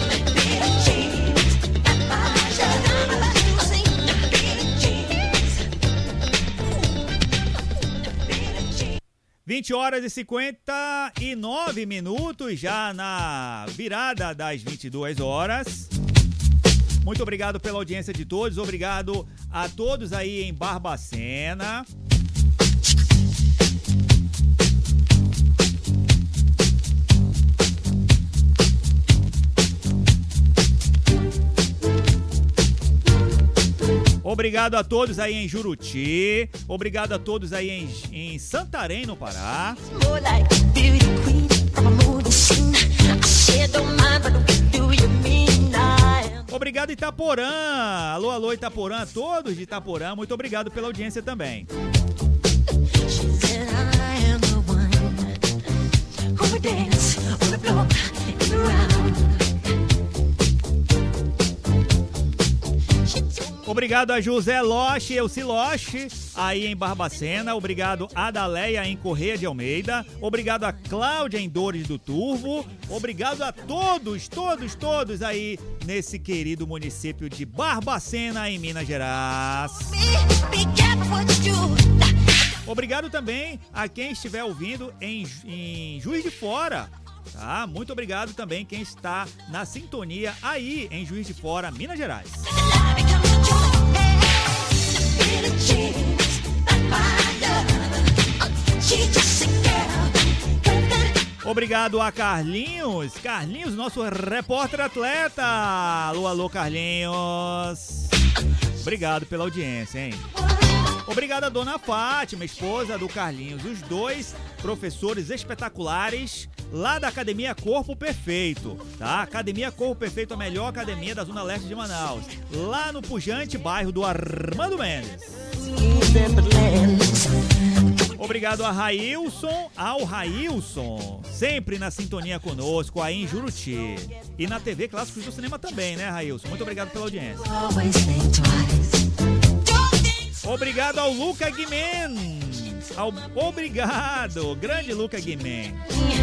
B: vinte horas e cinquenta e nove minutos, já na virada das vinte e duas horas. Muito obrigado pela audiência de todos, obrigado a todos aí em Barbacena. Obrigado a todos aí em Juruti. Obrigado a todos aí em, em Santarém, no Pará. Obrigado Itaporã. Alô, alô Itaporã, todos de Itaporã. Muito obrigado pela audiência também. Obrigado a José Loche, Elci Loche, aí em Barbacena. Obrigado a Adaleia em Correia de Almeida. Obrigado a Cláudia em Dores do Turvo. Obrigado a todos, todos, todos aí nesse querido município de Barbacena, em Minas Gerais. Obrigado também a quem estiver ouvindo em, em Juiz de Fora. Tá? Muito obrigado também quem está na sintonia aí em Juiz de Fora, Minas Gerais. Obrigado a Carlinhos, Carlinhos, nosso repórter atleta. Alô, alô, Carlinhos. Obrigado pela audiência, hein? Obrigado a Dona Fátima, esposa do Carlinhos, os dois professores espetaculares lá da Academia Corpo Perfeito, tá? Academia Corpo Perfeito, a melhor academia da Zona Leste de Manaus, lá no pujante bairro do Armando Mendes. Obrigado a Railson, ao Railson, sempre na sintonia conosco aí em Juruti. E na T V Clássicos do Cinema também, né, Railson? Muito obrigado pela audiência. Obrigado ao Luca Guimen. Ao... Obrigado, grande Luca Guimen.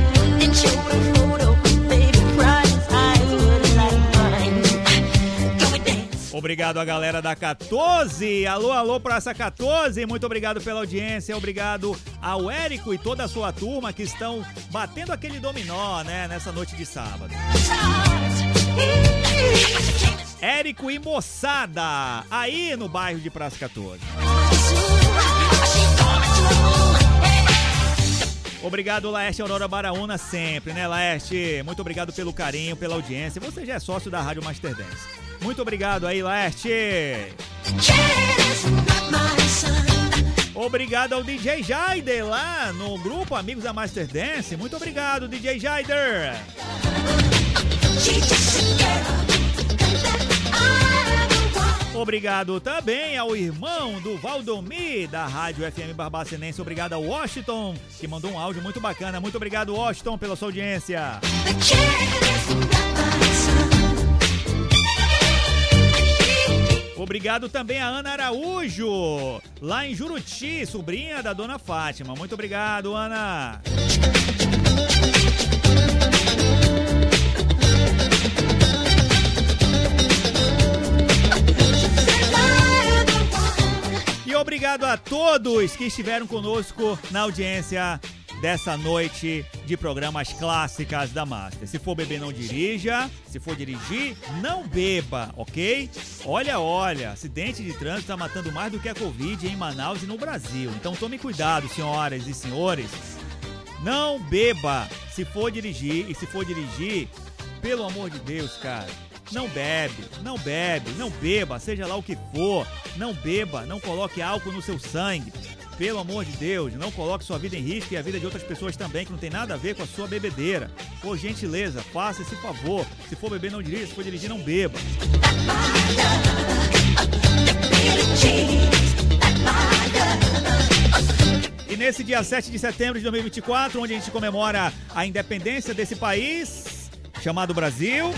B: Obrigado a galera da quatorze. Alô, alô pra essa quatorze. Muito obrigado pela audiência. Obrigado ao Érico e toda a sua turma que estão batendo aquele dominó, né, nessa noite de sábado. Érico e moçada, aí no bairro de Praça quatorze. Obrigado, Laerte Aurora Baraúna, sempre, né, Laerte? Muito obrigado pelo carinho, pela audiência. Você já é sócio da Rádio Master Dance. Muito obrigado aí, Laerte. Obrigado ao D J Jaider lá no grupo Amigos da Master Dance. Muito obrigado, D J Jaider. Obrigado também ao irmão do Valdomir da Rádio F M Barbacenense. Obrigado ao Washington, que mandou um áudio muito bacana. Muito obrigado, Washington, pela sua audiência. Obrigado também a Ana Araújo, lá em Juruti, sobrinha da Dona Fátima. Muito obrigado, Ana. E obrigado a todos que estiveram conosco na audiência dessa noite de programas clássicas da Master. Se for beber, não dirija. Se for dirigir, não beba, ok? Olha, olha, acidente de trânsito tá matando mais do que a Covid em Manaus e no Brasil. Então tome cuidado, senhoras e senhores. Não beba se for dirigir. E se for dirigir, pelo amor de Deus, cara, não bebe, não bebe, não beba, seja lá o que for. Não beba, não coloque álcool no seu sangue. Pelo amor de Deus, não coloque sua vida em risco e a vida de outras pessoas também, que não tem nada a ver com a sua bebedeira. Por gentileza, faça esse favor. Se for beber, não dirija. Se for dirigir, não beba. E nesse dia sete de setembro de dois mil e vinte e quatro, onde a gente comemora a independência desse país, chamado Brasil...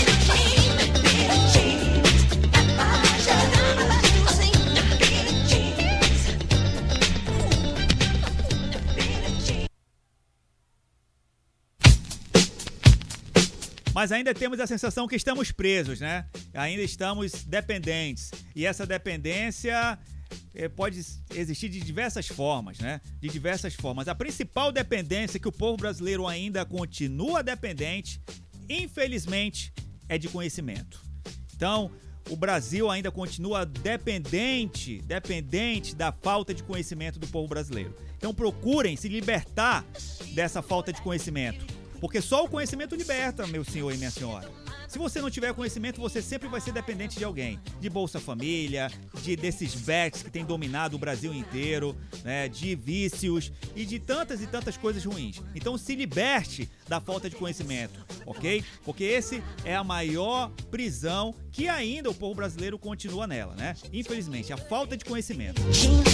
B: Mas ainda temos a sensação que estamos presos, né? Ainda estamos dependentes. E essa dependência eh, pode existir de diversas formas, né? De diversas formas. A principal dependência que o povo brasileiro ainda continua dependente, infelizmente, é de conhecimento. Então, o Brasil ainda continua dependente, dependente da falta de conhecimento do povo brasileiro. Então, procurem se libertar dessa falta de conhecimento. Porque só o conhecimento liberta, meu senhor e minha senhora. Se você não tiver conhecimento, você sempre vai ser dependente de alguém. De Bolsa Família, de desses bets que tem dominado o Brasil inteiro, né, de vícios e de tantas e tantas coisas ruins. Então se liberte da falta de conhecimento, ok? Porque esse é a maior prisão que ainda o povo brasileiro continua nela, né? Infelizmente, a falta de conhecimento.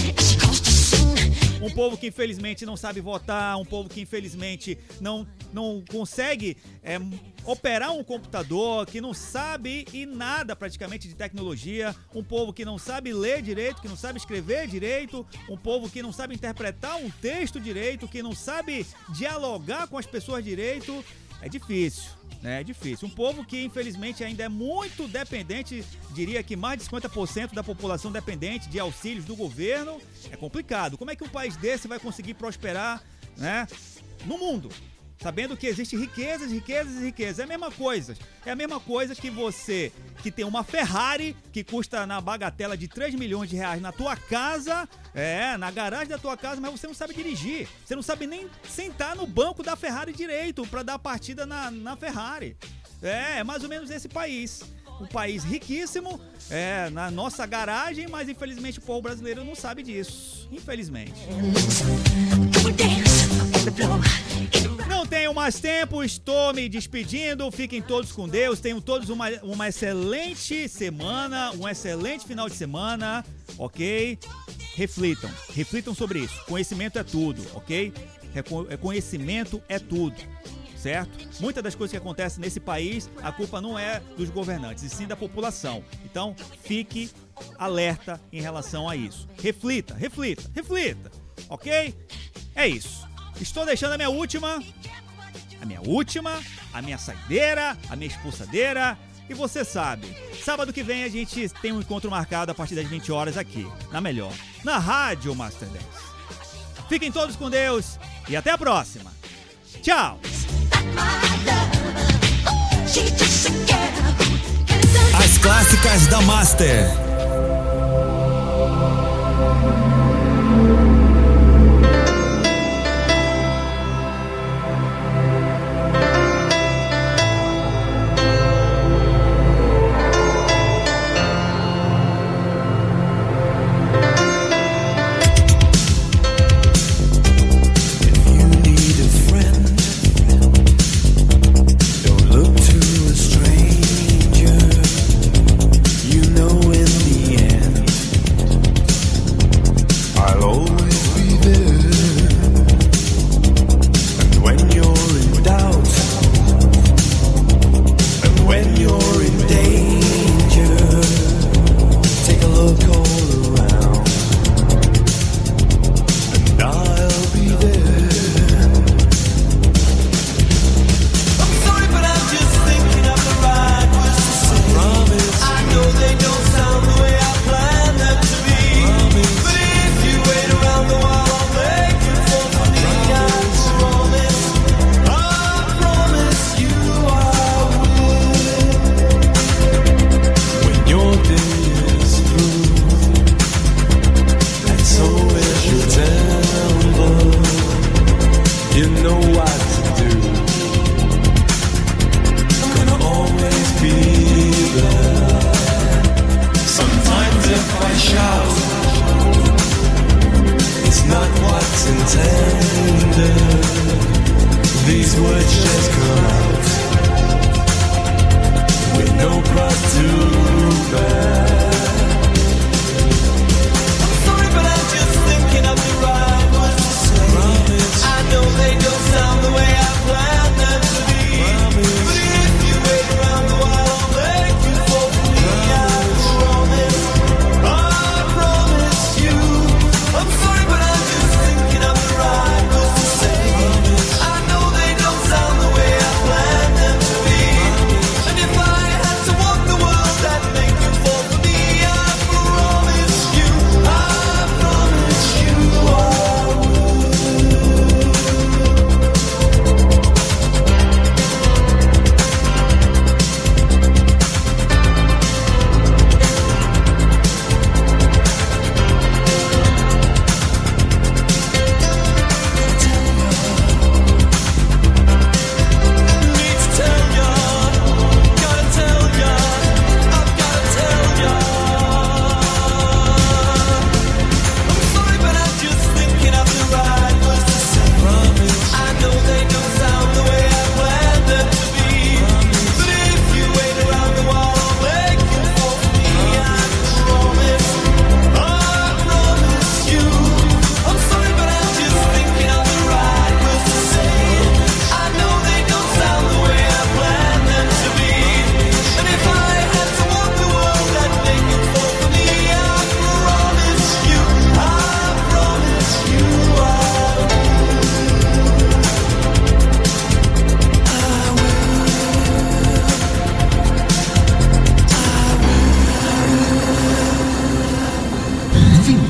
B: Um povo que infelizmente não sabe votar, um povo que infelizmente não, não consegue é, operar um computador, que não sabe e nada praticamente de tecnologia, um povo que não sabe ler direito, que não sabe escrever direito, um povo que não sabe interpretar um texto direito, que não sabe dialogar com as pessoas direito. É difícil, né? É difícil. Um povo que, infelizmente, ainda é muito dependente, diria que mais de cinquenta por cento da população dependente de auxílios do governo. É complicado. Como é que um país desse vai conseguir prosperar, né, no mundo? Sabendo que existe riquezas, riquezas e riquezas. É a mesma coisa. É a mesma coisa que você que tem uma Ferrari que custa na bagatela de três milhões de reais na tua casa, é, na garagem da tua casa, mas você não sabe dirigir. Você não sabe nem sentar no banco da Ferrari direito para dar partida na, na Ferrari. É, é mais ou menos esse país. Um país riquíssimo, é, na nossa garagem, mas infelizmente o povo brasileiro não sabe disso. Infelizmente. Não tenho mais tempo, estou me despedindo. Fiquem todos com Deus. Tenham todos uma, uma excelente semana, um excelente final de semana, ok? Reflitam, reflitam sobre isso. Conhecimento é tudo, ok? Conhecimento é tudo, certo? Muitas das coisas que acontecem nesse país, a culpa não é dos governantes, e sim da população. Então, fique alerta em relação a isso. Reflita, reflita, reflita, ok? É isso. Estou deixando a minha última, a minha última, a minha saideira, a minha expulsadeira. E você sabe, sábado que vem a gente tem um encontro marcado a partir das vinte horas aqui, na melhor, na Rádio Master dez. Fiquem todos com Deus e até a próxima. Tchau!
E: As clássicas da Master.
L: Look to a stranger, you know when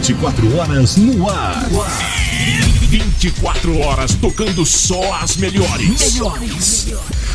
C: vinte e quatro horas no ar. vinte e quatro horas tocando só as melhores. Melhores.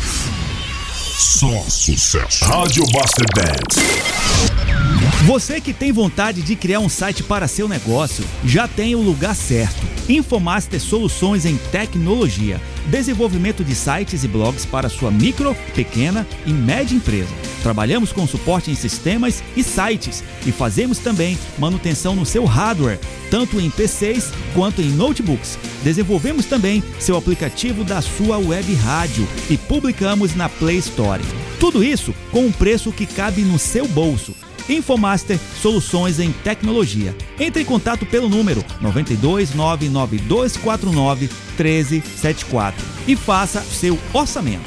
C: Só sucesso. Rádio Master Dance.
B: Você que tem vontade de criar um site para seu negócio, já tem o lugar certo. Infomaster Soluções em Tecnologia. Desenvolvimento de sites e blogs para sua micro, pequena e média empresa. Trabalhamos com suporte em sistemas e sites e fazemos também manutenção no seu hardware, tanto em P Cs quanto em notebooks. Desenvolvemos também seu aplicativo da sua web rádio e publicamos na Play Store. Tudo isso com um preço que cabe no seu bolso. Infomaster Soluções em Tecnologia. Entre em contato pelo número nove dois nove nove dois quatro nove um três sete quatro e faça seu orçamento.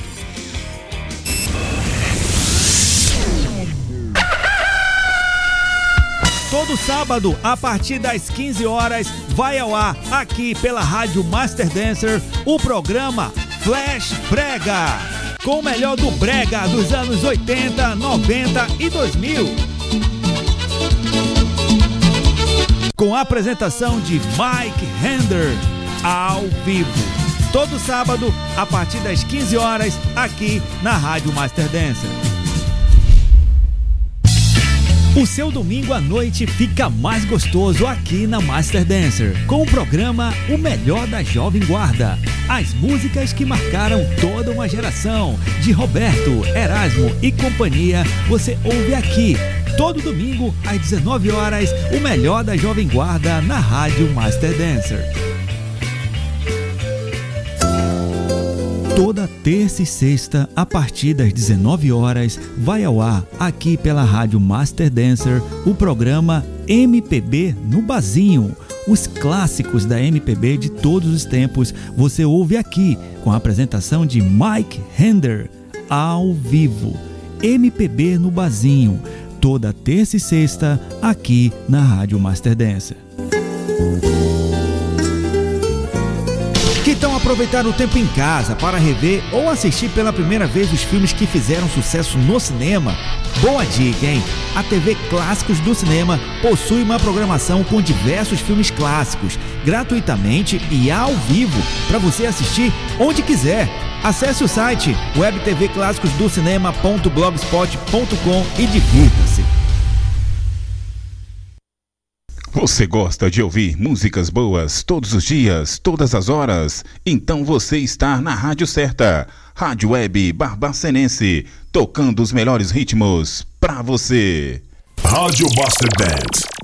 B: Todo sábado, a partir das quinze horas, vai ao ar, aqui pela Rádio Master Dancer, o programa Flash Brega, com o melhor do brega dos anos oitenta, noventa e dois mil. Com a apresentação de Mike Hender, ao vivo. Todo sábado, a partir das quinze horas, aqui na Rádio Master Dancer. O seu domingo à noite fica mais gostoso aqui na Master Dancer, com o programa O Melhor da Jovem Guarda. As músicas que marcaram toda uma geração, de Roberto, Erasmo e companhia, você ouve aqui. Todo domingo, às dezenove horas, o melhor da Jovem Guarda na Rádio Master Dancer. Toda terça e sexta, a partir das dezenove horas, vai ao ar, aqui pela Rádio Master Dancer, o programa M P B no Bazinho. Os clássicos da M P B de todos os tempos, você ouve aqui, com a apresentação de Mike Hender, ao vivo. M P B no Bazinho. Toda terça e sexta, aqui na Rádio Master Dancer. Que tal aproveitar o tempo em casa para rever ou assistir pela primeira vez os filmes que fizeram sucesso no cinema? Boa dica, hein? A T V Clássicos do Cinema possui uma programação com diversos filmes clássicos, gratuitamente e ao vivo, para você assistir onde quiser. Acesse o site web t v clássicos do cinema ponto blogspot ponto com e divirta-se.
D: Você gosta de ouvir músicas boas todos os dias, todas as horas? Então você está na rádio certa. Rádio Web Barbacenense, tocando os melhores ritmos pra você.
C: Rádio Master Dance.